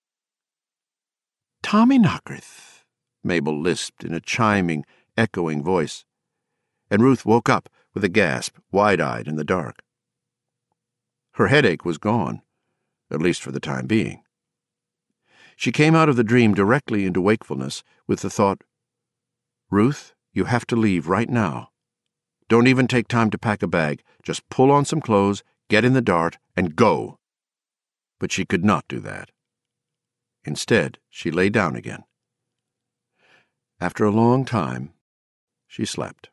"Tommy Knockers," Mabel lisped in a chiming, echoing voice, and Ruth woke up with a gasp, wide-eyed in the dark. Her headache was gone, at least for the time being. She came out of the dream directly into wakefulness with the thought, "Ruth, you have to leave right now. Don't even take time to pack a bag. Just pull on some clothes, get in the dart, and go." But she could not do that. Instead, she lay down again. After a long time, she slept.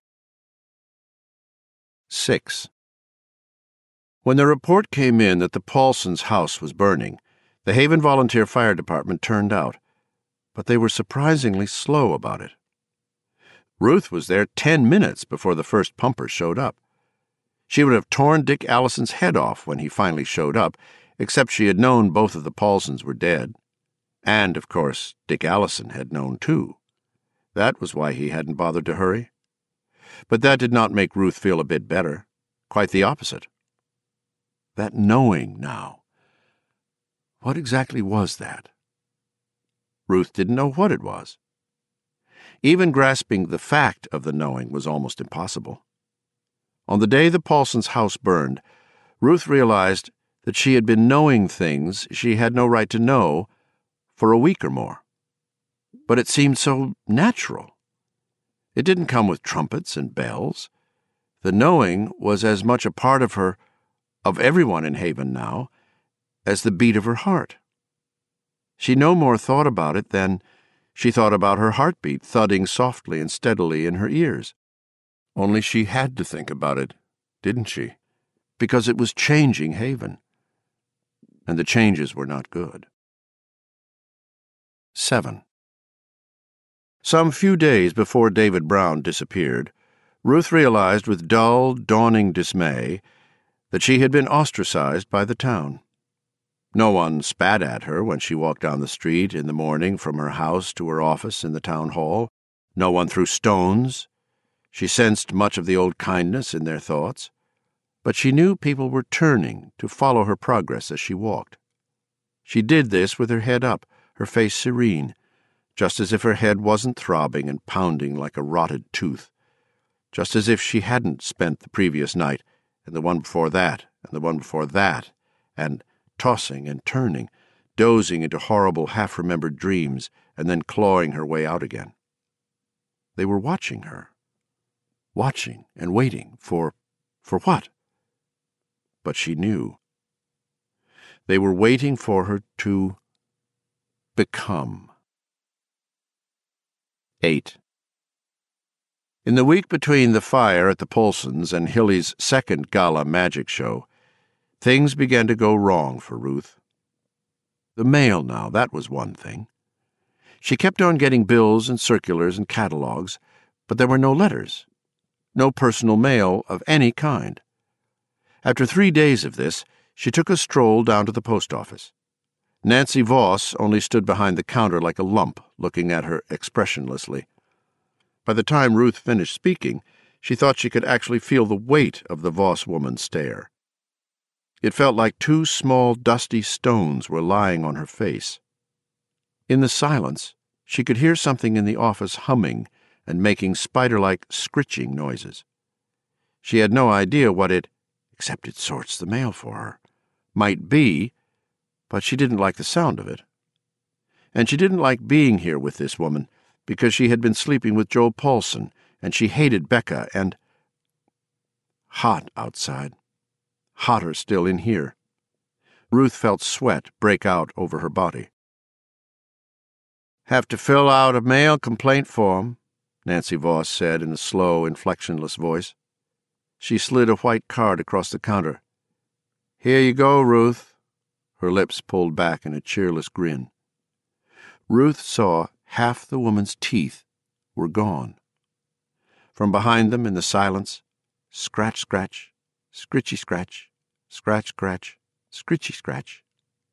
6. When the report came in that the Paulsons' house was burning, the Haven Volunteer Fire Department turned out, but they were surprisingly slow about it. Ruth was there 10 minutes before the first pumpers showed up. She would have torn Dick Allison's head off when he finally showed up, except she had known both of the Paulsons were dead. And, of course, Dick Allison had known too. That was why he hadn't bothered to hurry. But that did not make Ruth feel a bit better. Quite the opposite. That knowing now. What exactly was that? Ruth didn't know what it was. Even grasping the fact of the knowing was almost impossible. On the day the Paulsons' house burned, Ruth realized that she had been knowing things she had no right to know for a week or more. But it seemed so natural. It didn't come with trumpets and bells. The knowing was as much a part of her, of everyone in Haven now, as the beat of her heart. She no more thought about it than she thought about her heartbeat thudding softly and steadily in her ears. Only she had to think about it, didn't she? Because it was changing Haven. And the changes were not good. 7. Some few days before David Brown disappeared, Ruth realized with dull, dawning dismay that she had been ostracized by the town. No one spat at her when she walked down the street in the morning from her house to her office in the town hall. No one threw stones. She sensed much of the old kindness in their thoughts, but she knew people were turning to follow her progress as she walked. She did this with her head up, her face serene, just as if her head wasn't throbbing and pounding like a rotted tooth, just as if she hadn't spent the previous night, and the one before that, and the one before that, and tossing and turning, dozing into horrible half-remembered dreams, and then clawing her way out again. They were watching her. Watching and waiting for what? But she knew. They were waiting for her to become. 8. In the week between the fire at the Paulsons and Hilly's second gala magic show, things began to go wrong for Ruth. The mail now, that was one thing. She kept on getting bills and circulars and catalogs, but there were no letters, no personal mail of any kind. After 3 days of this, she took a stroll down to the post office. Nancy Voss only stood behind the counter like a lump, looking at her expressionlessly. By the time Ruth finished speaking, she thought she could actually feel the weight of the Voss woman's stare. It felt like 2 small, dusty stones were lying on her face. In the silence, she could hear something in the office humming and making spider-like scritching noises. She had no idea what it, except it sorts the mail for her, might be, but she didn't like the sound of it. And she didn't like being here with this woman, because she had been sleeping with Joel Paulson, and she hated Becca, and hot outside. Hotter still in here. Ruth felt sweat break out over her body. "Have to fill out a mail complaint form," Nancy Voss said in a slow, inflectionless voice. She slid a white card across the counter. "Here you go, Ruth." Her lips pulled back in a cheerless grin. Ruth saw half the woman's teeth were gone. From behind them in the silence, Scratch, scratch, scritchy scratch, scratch, scratch, scritchy scratch.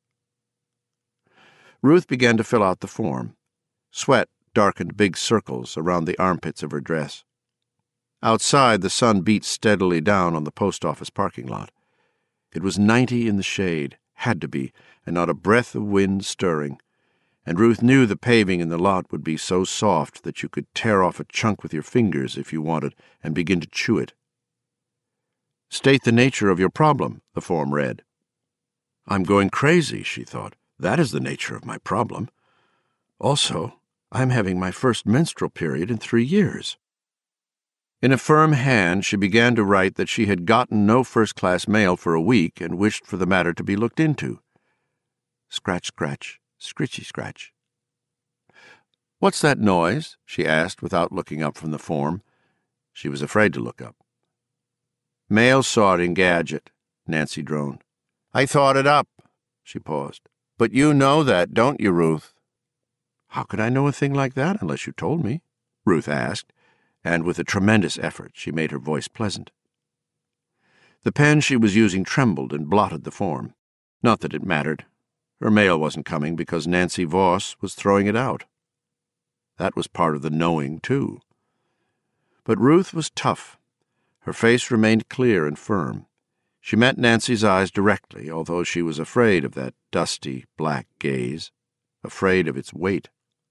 Ruth began to fill out the form. Sweat darkened big circles around the armpits of her dress. Outside, the sun beat steadily down on the post office parking lot. It was 90 in the shade, had to be, and not a breath of wind stirring. And Ruth knew the paving in the lot would be so soft that you could tear off a chunk with your fingers if you wanted and begin to chew it. State the nature of your problem, the form read. I'm going crazy, she thought. That is the nature of my problem. Also, I'm having my first menstrual period in 3 years. In a firm hand, she began to write that she had gotten no first-class mail for a week and wished for the matter to be looked into. Scratch, scratch, scritchy scratch. What's that noise? She asked without looking up from the form. She was afraid to look up. Mail sorting gadget, Nancy droned. I thought it up. She paused. But you know that, don't you, Ruth? How could I know a thing like that unless you told me? Ruth asked, and with a tremendous effort she made her voice pleasant. The pen she was using trembled and blotted the form. Not that it mattered. Her mail wasn't coming because Nancy Voss was throwing it out. That was part of the knowing, too. But Ruth was tough. Her face remained clear and firm. She met Nancy's eyes directly, although she was afraid of that dusty, black gaze, afraid of its weight.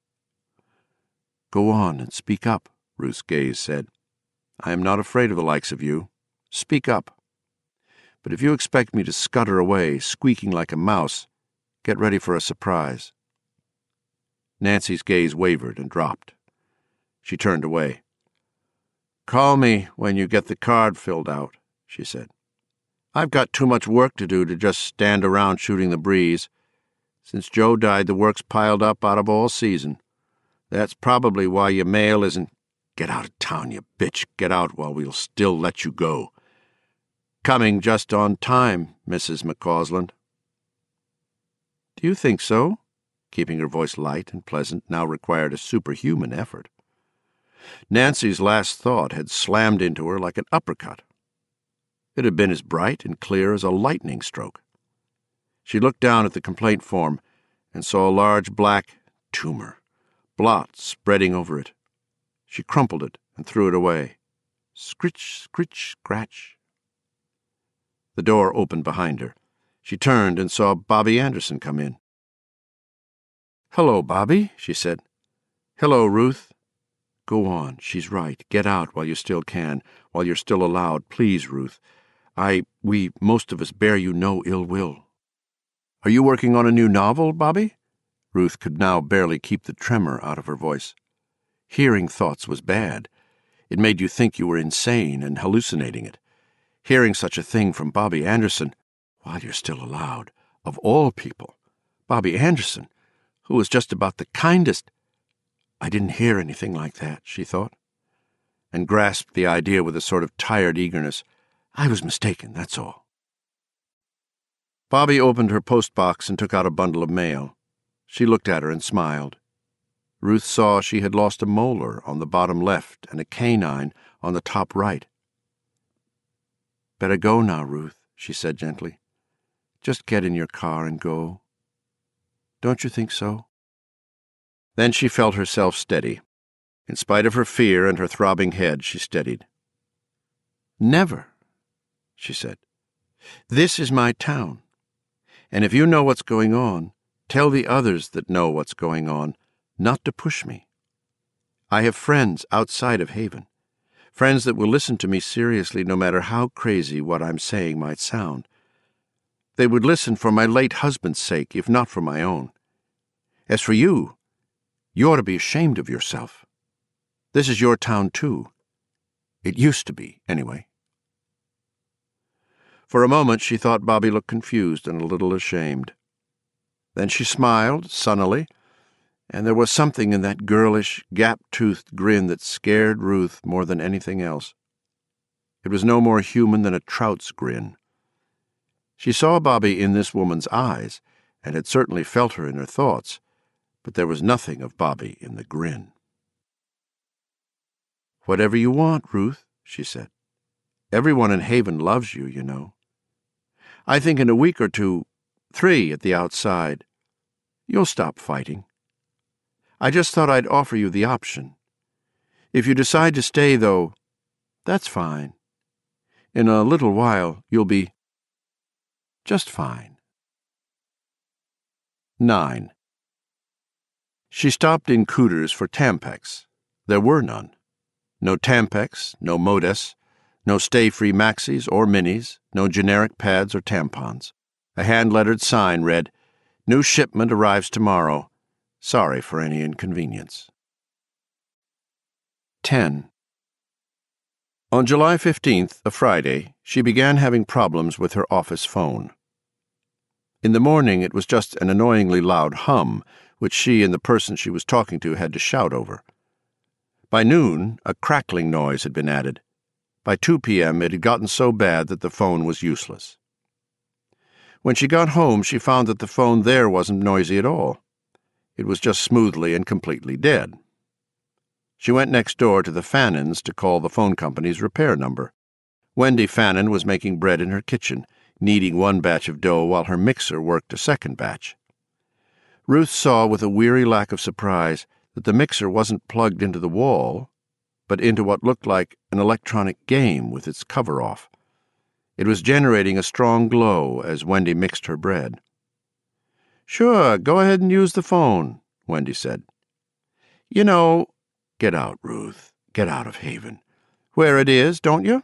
Go on and speak up, Ruth's gaze said. I am not afraid of the likes of you. Speak up. But if you expect me to scutter away, squeaking like a mouse, get ready for a surprise. Nancy's gaze wavered and dropped. She turned away. Call me when you get the card filled out, she said. I've got too much work to do to just stand around shooting the breeze. Since Joe died, the work's piled up out of all season. That's probably why your mail isn't... Get out of town, you bitch. Get out while we'll still let you go. Coming just on time, Mrs. McCausland. Do you think so? Keeping her voice light and pleasant now required a superhuman effort. Nancy's last thought had slammed into her like an uppercut. It had been as bright and clear as a lightning stroke. She looked down at the complaint form and saw a large black tumor, blot spreading over it. She crumpled it and threw it away. Scritch, scritch, scratch. The door opened behind her. She turned and saw Bobby Anderson come in. Hello, Bobby, she said. Hello, Ruth. Go on, she's right. Get out while you still can, while you're still allowed. Please, Ruth. We, most of us, bear you no ill will. Are you working on a new novel, Bobby? Ruth could now barely keep the tremor out of her voice. Hearing thoughts was bad. It made you think you were insane and hallucinating it. Hearing such a thing from Bobby Anderson, while you're still allowed, of all people. Bobby Anderson, who was just about the kindest... I didn't hear anything like that, she thought, and grasped the idea with a sort of tired eagerness. I was mistaken, that's all. Bobby opened her postbox and took out a bundle of mail. She looked at her and smiled. Ruth saw she had lost a molar on the bottom left and a canine on the top right. Better go now, Ruth, she said gently. Just get in your car and go. Don't you think so? Then she felt herself steady. In spite of her fear and her throbbing head, she steadied. Never, she said. This is my town. And if you know what's going on, tell the others that know what's going on not to push me. I have friends outside of Haven, friends that will listen to me seriously no matter how crazy what I'm saying might sound. They would listen for my late husband's sake, if not for my own. As for you ought to be ashamed of yourself. This is your town, too. It used to be, anyway. For a moment she thought Bobby looked confused and a little ashamed. Then she smiled, sunnily, and there was something in that girlish, gap-toothed grin that scared Ruth more than anything else. It was no more human than a trout's grin. She saw Bobby in this woman's eyes, and had certainly felt her in her thoughts, but there was nothing of Bobby in the grin. Whatever you want, Ruth, she said. Everyone in Haven loves you, you know. I think in a week or two, 3 at the outside, you'll stop fighting. I just thought I'd offer you the option. If you decide to stay, though, that's fine. In a little while, you'll be just fine. 9. She stopped in Cooter's for Tampax. There were none. No Tampax, no Modes, no stay-free maxis or minis, no generic pads or tampons. A hand-lettered sign read, "New shipment arrives tomorrow. Sorry for any inconvenience." 10. On July 15th, a Friday, she began having problems with her office phone. In the morning, it was just an annoyingly loud hum, which she and the person she was talking to had to shout over. By noon, a crackling noise had been added. By 2 p.m., it had gotten so bad that the phone was useless. When she got home, she found that the phone there wasn't noisy at all. It was just smoothly and completely dead. She went next door to the Fannons to call the phone company's repair number. Wendy Fannon was making bread in her kitchen, kneading one batch of dough while her mixer worked a second batch. Ruth saw with a weary lack of surprise that the mixer wasn't plugged into the wall, but into what looked like an electronic game with its cover off. It was generating a strong glow as Wendy mixed her bread. "Sure, go ahead and use the phone," Wendy said. "You know—" "Get out, Ruth. Get out of Haven. Where it is, don't you?"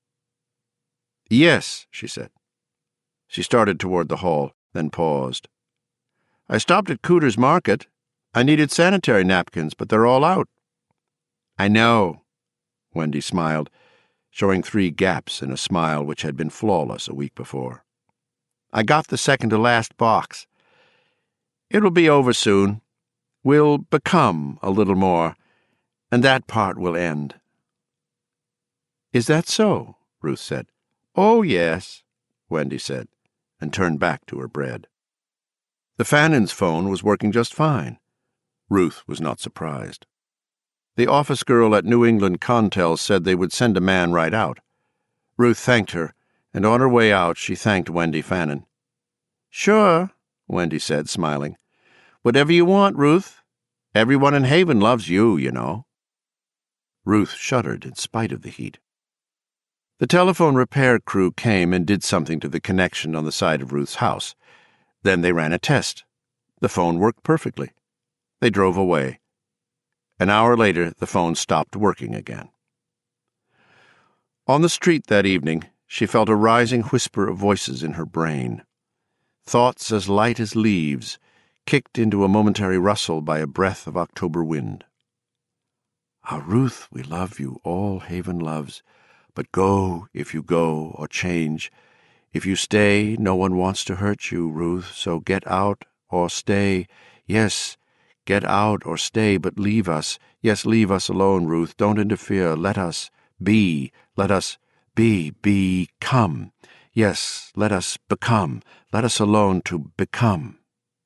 "Yes," she said. She started toward the hall, then paused. "I stopped at Cooter's Market. I needed sanitary napkins, but they're all out." "I know," Wendy smiled, showing 3 gaps in a smile which had been flawless a week before. "I got the second-to-last box. It'll be over soon. We'll become a little more, and that part will end." "Is that so?" Ruth said. "Oh, yes," Wendy said, and turned back to her bread. The Fannons' phone was working just fine. Ruth was not surprised. The office girl at New England Contel said they would send a man right out. Ruth thanked her, and on her way out she thanked Wendy Fannon. "Sure," Wendy said, smiling. "Whatever you want, Ruth. Everyone in Haven loves you, you know." Ruth shuddered in spite of the heat. The telephone repair crew came and did something to the connection on the side of Ruth's house. Then they ran a test. The phone worked perfectly. They drove away. An hour later, the phone stopped working again. On the street that evening, she felt a rising whisper of voices in her brain. Thoughts as light as leaves, kicked into a momentary rustle by a breath of October wind. "Ah, Ruth, we love you, all Haven loves. But go, if you go, or change. If you stay, no one wants to hurt you, Ruth, so get out or stay. Yes, get out or stay, but leave us. Yes, leave us alone, Ruth. Don't interfere. Let us be. Let us become. Yes, let us become. Let us alone to become."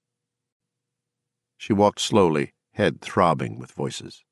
She walked slowly, head throbbing with voices.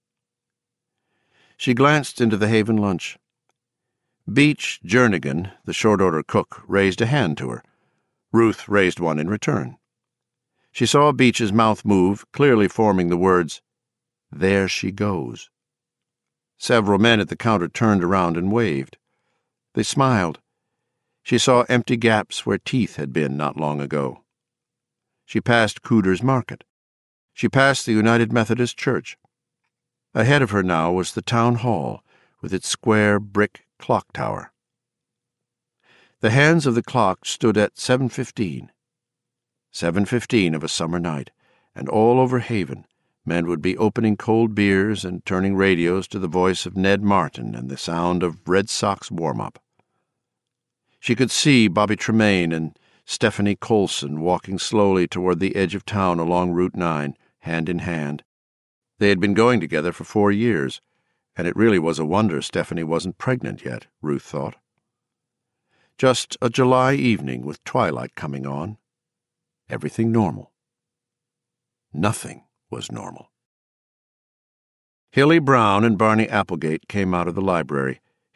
She glanced into the Haven lunch. Beach Jernigan, the short-order cook, raised a hand to her. Ruth raised one in return. She saw Beach's mouth move, clearly forming the words, "There she goes." Several men at the counter turned around and waved. They smiled. She saw empty gaps where teeth had been not long ago. She passed Cooter's Market. She passed the United Methodist Church. Ahead of her now was the town hall, with its square brick clock tower. The hands of the clock stood at 7:15. 7:15 of a summer night, and all over Haven, men would be opening cold beers and turning radios to the voice of Ned Martin and the sound of Red Sox warm-up. She could see Bobby Tremaine and Stephanie Colson walking slowly toward the edge of town along Route 9, hand in hand. They had been going together for 4 years, and it really was a wonder Stephanie wasn't pregnant yet, Ruth thought. Just a July evening with twilight coming on. Everything normal. Nothing was normal. Hilly Brown and Barney Applegate came out of the library,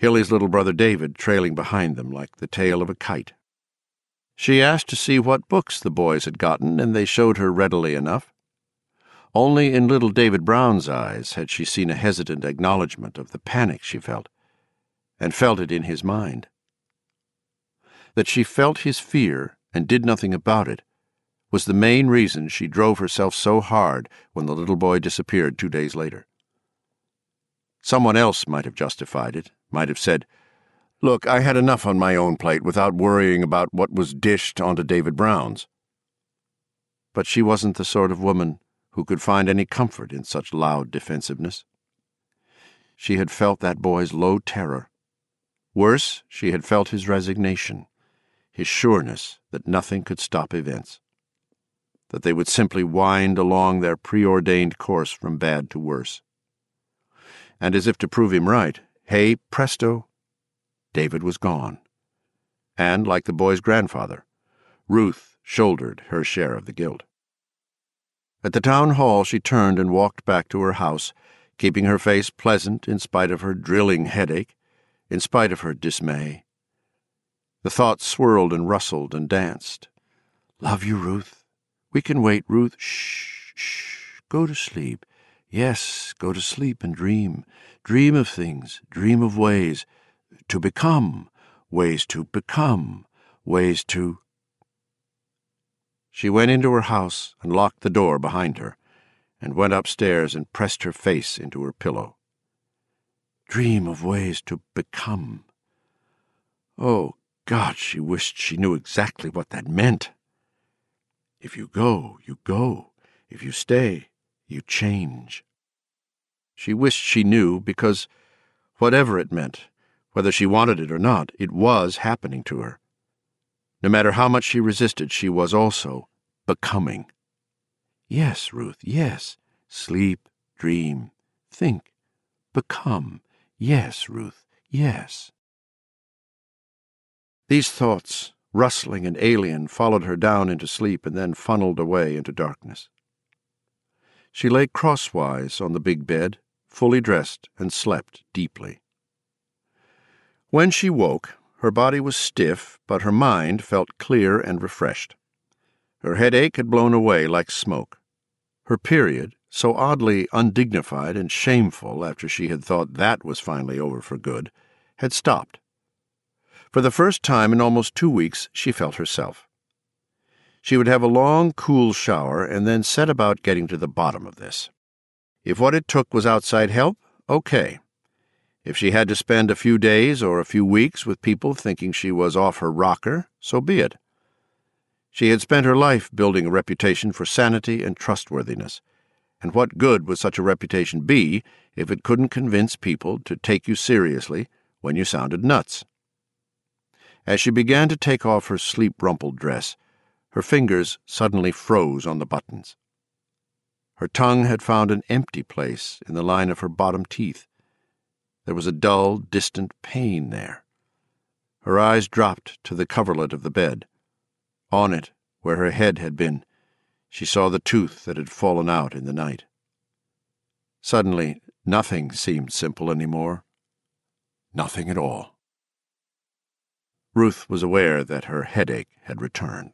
Hilly's little brother David trailing behind them like the tail of a kite. She asked to see what books the boys had gotten, and they showed her readily enough. Only in little David Brown's eyes had she seen a hesitant acknowledgment of the panic she felt, and felt it in his mind. That she felt his fear and did nothing about it was the main reason she drove herself so hard when the little boy disappeared 2 days later. Someone else might have justified it, might have said, "Look, I had enough on my own plate without worrying about what was dished onto David Brown's." But she wasn't the sort of woman who could find any comfort in such loud defensiveness. She had felt that boy's low terror. Worse, she had felt his resignation, his sureness that nothing could stop events, that they would simply wind along their preordained course from bad to worse. And as if to prove him right, hey, presto, David was gone. And, like the boy's grandfather, Ruth shouldered her share of the guilt. At the town hall she turned and walked back to her house, keeping her face pleasant in spite of her drilling headache, in spite of her dismay. The thoughts swirled and rustled and danced. "Love you, Ruth. We can wait, Ruth. Shh, shh. Go to sleep. Yes, go to sleep and dream. Dream of things, dream of ways to become, ways to become, ways to—" She went into her house and locked the door behind her, and went upstairs and pressed her face into her pillow. Dream of ways to become. Oh, God, she wished she knew exactly what that meant. If you go, you go. If you stay, you change. She wished she knew because, whatever it meant, whether she wanted it or not, it was happening to her. No matter how much she resisted, she was also becoming. Yes, Ruth, yes. Sleep, dream, think, become. Yes, Ruth, yes. These thoughts, rustling and alien, followed her down into sleep and then funneled away into darkness. She lay crosswise on the big bed, fully dressed, and slept deeply. When she woke, her body was stiff, but her mind felt clear and refreshed. Her headache had blown away like smoke. Her period, so oddly undignified and shameful after she had thought that was finally over for good, had stopped. For the first time in almost 2 weeks, she felt herself. She would have a long, cool shower and then set about getting to the bottom of this. If what it took was outside help, okay. If she had to spend a few days or a few weeks with people thinking she was off her rocker, so be it. She had spent her life building a reputation for sanity and trustworthiness, and what good would such a reputation be if it couldn't convince people to take you seriously when you sounded nuts? As she began to take off her sleep-rumpled dress, her fingers suddenly froze on the buttons. Her tongue had found an empty place in the line of her bottom teeth. There was a dull, distant pain there. Her eyes dropped to the coverlet of the bed. On it, where her head had been, she saw the tooth that had fallen out in the night. Suddenly, nothing seemed simple anymore. Nothing at all. Ruth was aware that her headache had returned.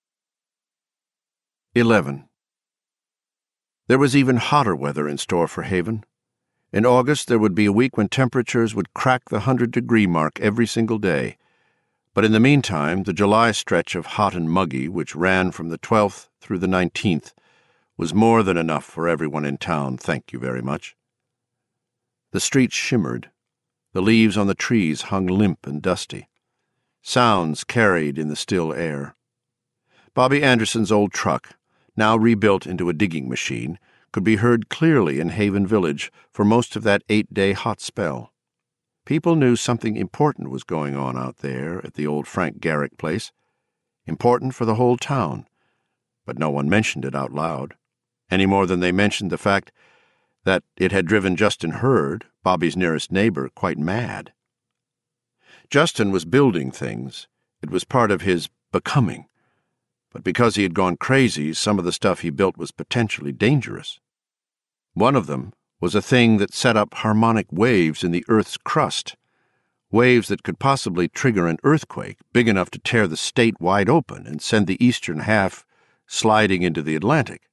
11. There was even hotter weather in store for Haven. In August there would be a week when temperatures would crack the 100-degree mark every single day. But in the meantime, the July stretch of hot and muggy, which ran from the 12th through the 19th, was more than enough for everyone in town, thank you very much. The streets shimmered. The leaves on the trees hung limp and dusty. Sounds carried in the still air. Bobby Anderson's old truck, now rebuilt into a digging machine, could be heard clearly in Haven Village for most of that 8-day hot spell. People knew something important was going on out there at the old Frank Garrick place. Important for the whole town. But no one mentioned it out loud, any more than they mentioned the fact that it had driven Justin Hurd, Bobby's nearest neighbor, quite mad. Justin was building things. It was part of his becoming. But because he had gone crazy, some of the stuff he built was potentially dangerous. One of them was a thing that set up harmonic waves in the Earth's crust, waves that could possibly trigger an earthquake big enough to tear the state wide open and send the eastern half sliding into the Atlantic.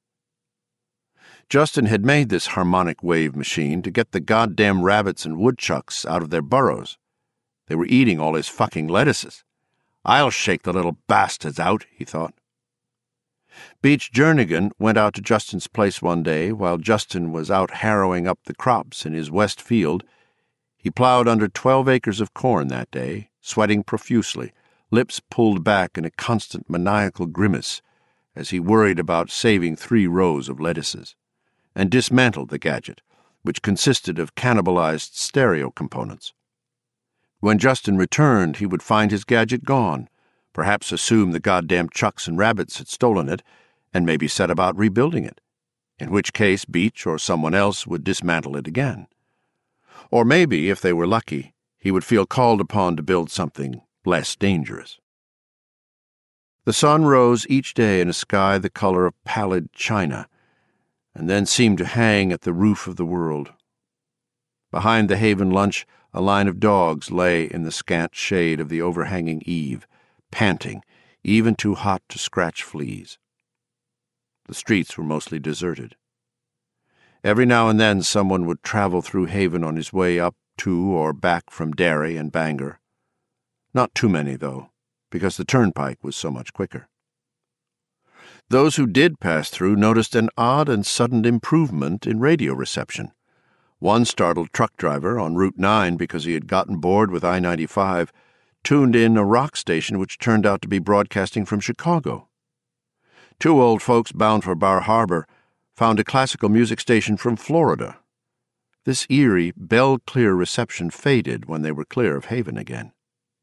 Justin had made this harmonic wave machine to get the goddamn rabbits and woodchucks out of their burrows. They were eating all his fucking lettuces. I'll shake the little bastards out, he thought. Beach Jernigan went out to Justin's place one day while Justin was out harrowing up the crops in his west field. He plowed under 12 acres of corn that day, sweating profusely, lips pulled back in a constant maniacal grimace as he worried about saving 3 rows of lettuces, and dismantled the gadget, which consisted of cannibalized stereo components. When Justin returned, he would find his gadget gone, perhaps assume the goddamn chucks and rabbits had stolen it, and maybe set about rebuilding it, in which case Beach or someone else would dismantle it again. Or maybe, if they were lucky, he would feel called upon to build something less dangerous. The sun rose each day in a sky the color of pallid china, and then seemed to hang at the roof of the world. Behind the Haven lunch, a line of dogs lay in the scant shade of the overhanging eave, panting, even too hot to scratch fleas. The streets were mostly deserted. Every now and then someone would travel through Haven on his way up to or back from Derry and Bangor. Not too many, though, because the turnpike was so much quicker. Those who did pass through noticed an odd and sudden improvement in radio reception. One startled truck driver on Route 9 because he had gotten bored with I-95 tuned in a rock station which turned out to be broadcasting from Chicago. 2 old folks bound for Bar Harbor found a classical music station from Florida. This eerie, bell-clear reception faded when they were clear of Haven again.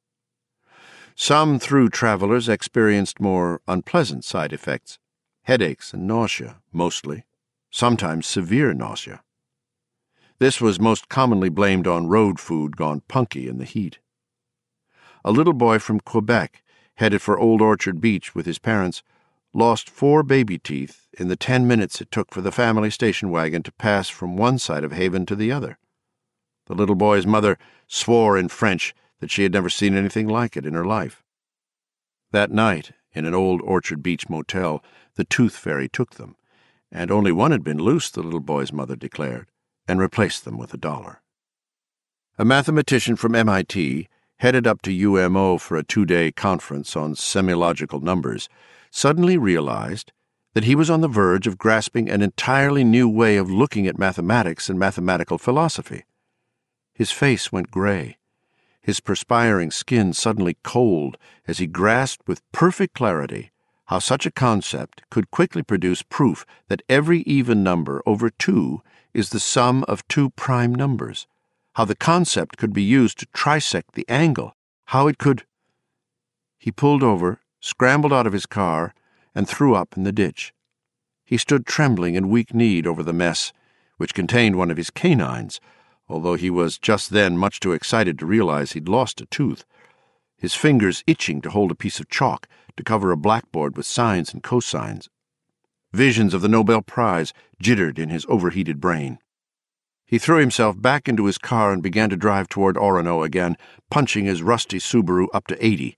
Some through travelers experienced more unpleasant side effects, headaches and nausea, mostly, sometimes severe nausea. This was most commonly blamed on road food gone punky in the heat. A little boy from Quebec, headed for Old Orchard Beach with his parents, lost 4 baby teeth in the 10 minutes it took for the family station wagon to pass from one side of Haven to the other. The little boy's mother swore in French that she had never seen anything like it in her life. That night, in an Old Orchard Beach motel, the tooth fairy took them, and only one had been loose, the little boy's mother declared, and replaced them with $1. A mathematician from MIT, headed up to UMO for a 2-day conference on semilogical numbers, suddenly realized that he was on the verge of grasping an entirely new way of looking at mathematics and mathematical philosophy. His face went gray, his perspiring skin suddenly cold as he grasped with perfect clarity how such a concept could quickly produce proof that every even number over 2 is the sum of 2 prime numbers, how the concept could be used to trisect the angle, how it could— He pulled over, scrambled out of his car, and threw up in the ditch. He stood trembling and weak-kneed over the mess, which contained one of his canines, although he was just then much too excited to realize he'd lost a tooth, his fingers itching to hold a piece of chalk to cover a blackboard with sines and cosines. Visions of the Nobel Prize jittered in his overheated brain. He threw himself back into his car and began to drive toward Orono again, punching his rusty Subaru up to 80.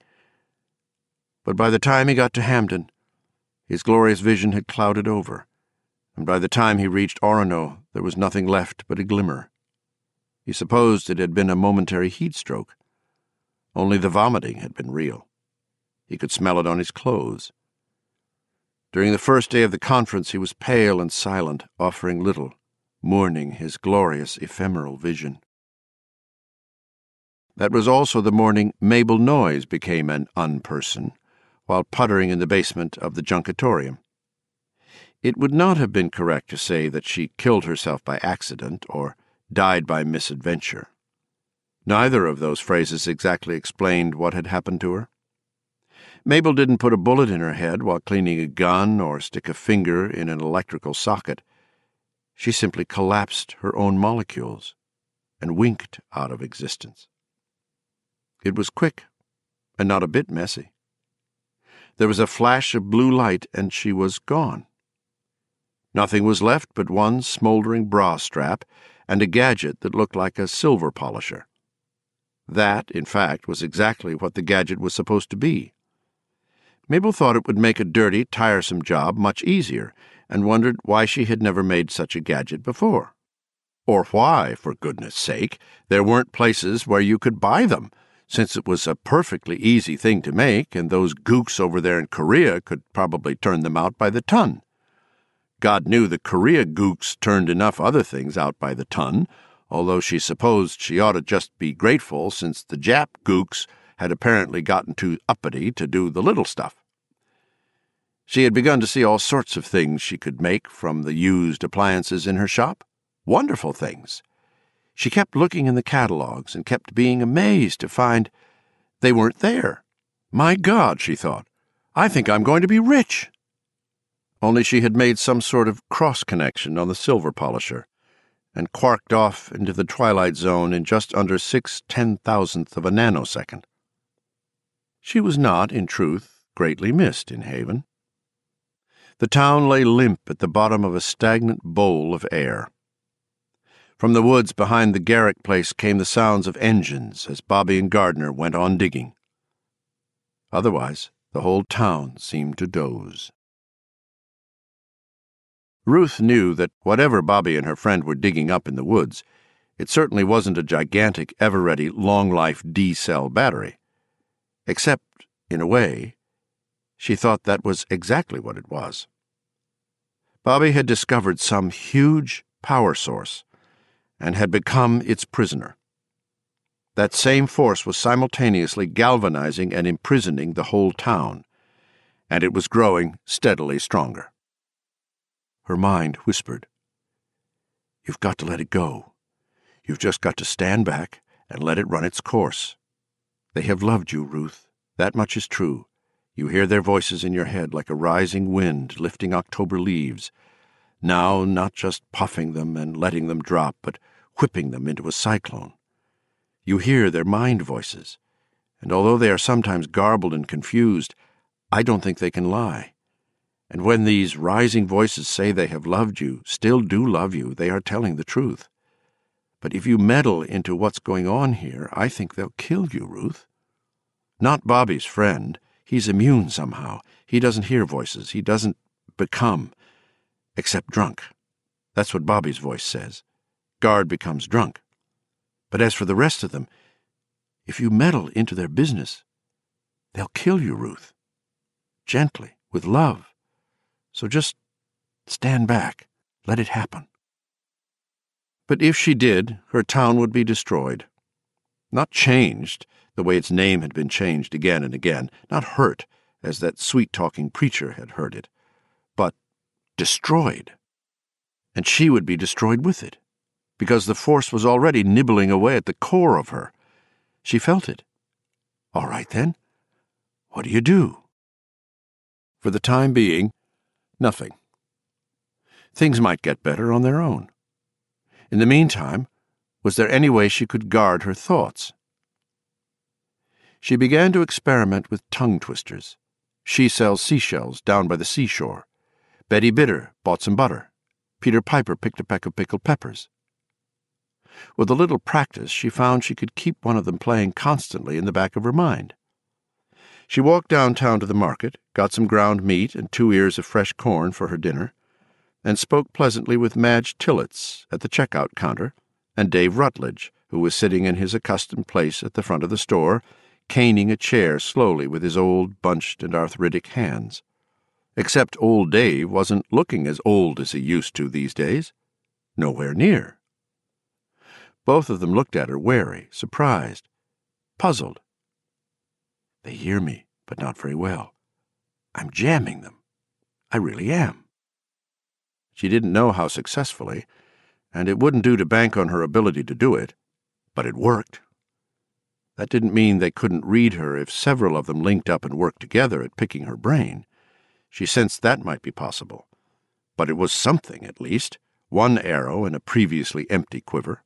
But by the time he got to Hamden, his glorious vision had clouded over, and by the time he reached Orono, there was nothing left but a glimmer. He supposed it had been a momentary heat stroke. Only the vomiting had been real. He could smell it on his clothes. During the first day of the conference, he was pale and silent, offering little, mourning his glorious ephemeral vision. That was also the morning Mabel Noyes became an unperson, while puttering in the basement of the Junkatorium. It would not have been correct to say that she killed herself by accident or died by misadventure. Neither of those phrases exactly explained what had happened to her. Mabel didn't put a bullet in her head while cleaning a gun or stick a finger in an electrical socket. She simply collapsed her own molecules and winked out of existence. It was quick and not a bit messy. There was a flash of blue light and she was gone. Nothing was left but one smoldering bra strap and a gadget that looked like a silver polisher. That, in fact, was exactly what the gadget was supposed to be. Mabel thought it would make a dirty, tiresome job much easier, and wondered why she had never made such a gadget before. Or why, for goodness sake, there weren't places where you could buy them, since it was a perfectly easy thing to make, and those gooks over there in Korea could probably turn them out by the ton. God knew the Korea gooks turned enough other things out by the ton, although she supposed she ought to just be grateful since the Jap gooks had apparently gotten too uppity to do the little stuff. She had begun to see all sorts of things she could make from the used appliances in her shop. Wonderful things. She kept looking in the catalogs and kept being amazed to find they weren't there. My God, she thought, I think I'm going to be rich. Only she had made some sort of cross-connection on the silver polisher and quarked off into the twilight zone in just under 6/10,000th of a nanosecond. She was not, in truth, greatly missed in Haven. The town lay limp at the bottom of a stagnant bowl of air. From the woods behind the Garrick place came the sounds of engines as Bobby and Gardner went on digging. Otherwise, the whole town seemed to doze. Ruth knew that whatever Bobby and her friend were digging up in the woods, it certainly wasn't a gigantic, ever-ready, long-life D-cell battery. Except, in a way, she thought that was exactly what it was. Bobby had discovered some huge power source and had become its prisoner. That same force was simultaneously galvanizing and imprisoning the whole town, and it was growing steadily stronger. Her mind whispered, "You've got to let it go. You've just got to stand back and let it run its course. They have loved you, Ruth. That much is true. You hear their voices in your head like a rising wind lifting October leaves, now not just puffing them and letting them drop, but whipping them into a cyclone. You hear their mind voices, and although they are sometimes garbled and confused, I don't think they can lie. And when these rising voices say they have loved you, still do love you, they are telling the truth. But if you meddle into what's going on here, I think they'll kill you, Ruth. Not Bobby's friend. He's immune somehow. He doesn't hear voices. He doesn't become, except drunk. That's what Bobby's voice says. Guard becomes drunk. But as for the rest of them, if you meddle into their business, they'll kill you, Ruth. Gently, with love. So just stand back. Let it happen." But if she did, her town would be destroyed. Not changed, the way its name had been changed again and again, not hurt, as that sweet-talking preacher had heard it, but destroyed. And she would be destroyed with it, because the force was already nibbling away at the core of her. She felt it. All right, then. What do you do? For the time being, nothing. Things might get better on their own. In the meantime, was there any way she could guard her thoughts? She began to experiment with tongue twisters. She sells seashells down by the seashore. Betty Bitter bought some butter. Peter Piper picked a peck of pickled peppers. With a little practice, she found she could keep one of them playing constantly in the back of her mind. She walked downtown to the market, got some ground meat and 2 ears of fresh corn for her dinner, and spoke pleasantly with Madge Tillotts at the checkout counter and Dave Rutledge, who was sitting in his accustomed place at the front of the store, caning a chair slowly with his old, bunched and arthritic hands. Except old Dave wasn't looking as old as he used to these days. Nowhere near. Both of them looked at her wary, surprised, puzzled. They hear me, but not very well. I'm jamming them. I really am. She didn't know how successfully, and it wouldn't do to bank on her ability to do it, but it worked. That didn't mean they couldn't read her if several of them linked up and worked together at picking her brain. She sensed that might be possible. But it was something, at least, one arrow in a previously empty quiver.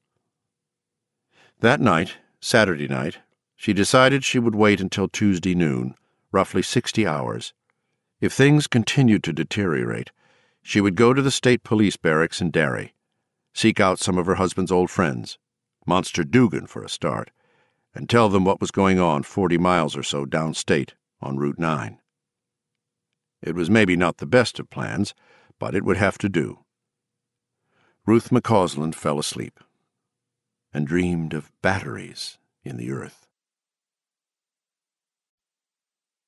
That night, Saturday night, she decided she would wait until Tuesday noon, roughly 60 hours. If things continued to deteriorate, she would go to the state police barracks in Derry, seek out some of her husband's old friends, Monster Dugan for a start, and tell them what was going on 40 miles or so downstate on Route 9. It was maybe not the best of plans, but it would have to do. Ruth McCausland fell asleep and dreamed of batteries in the earth.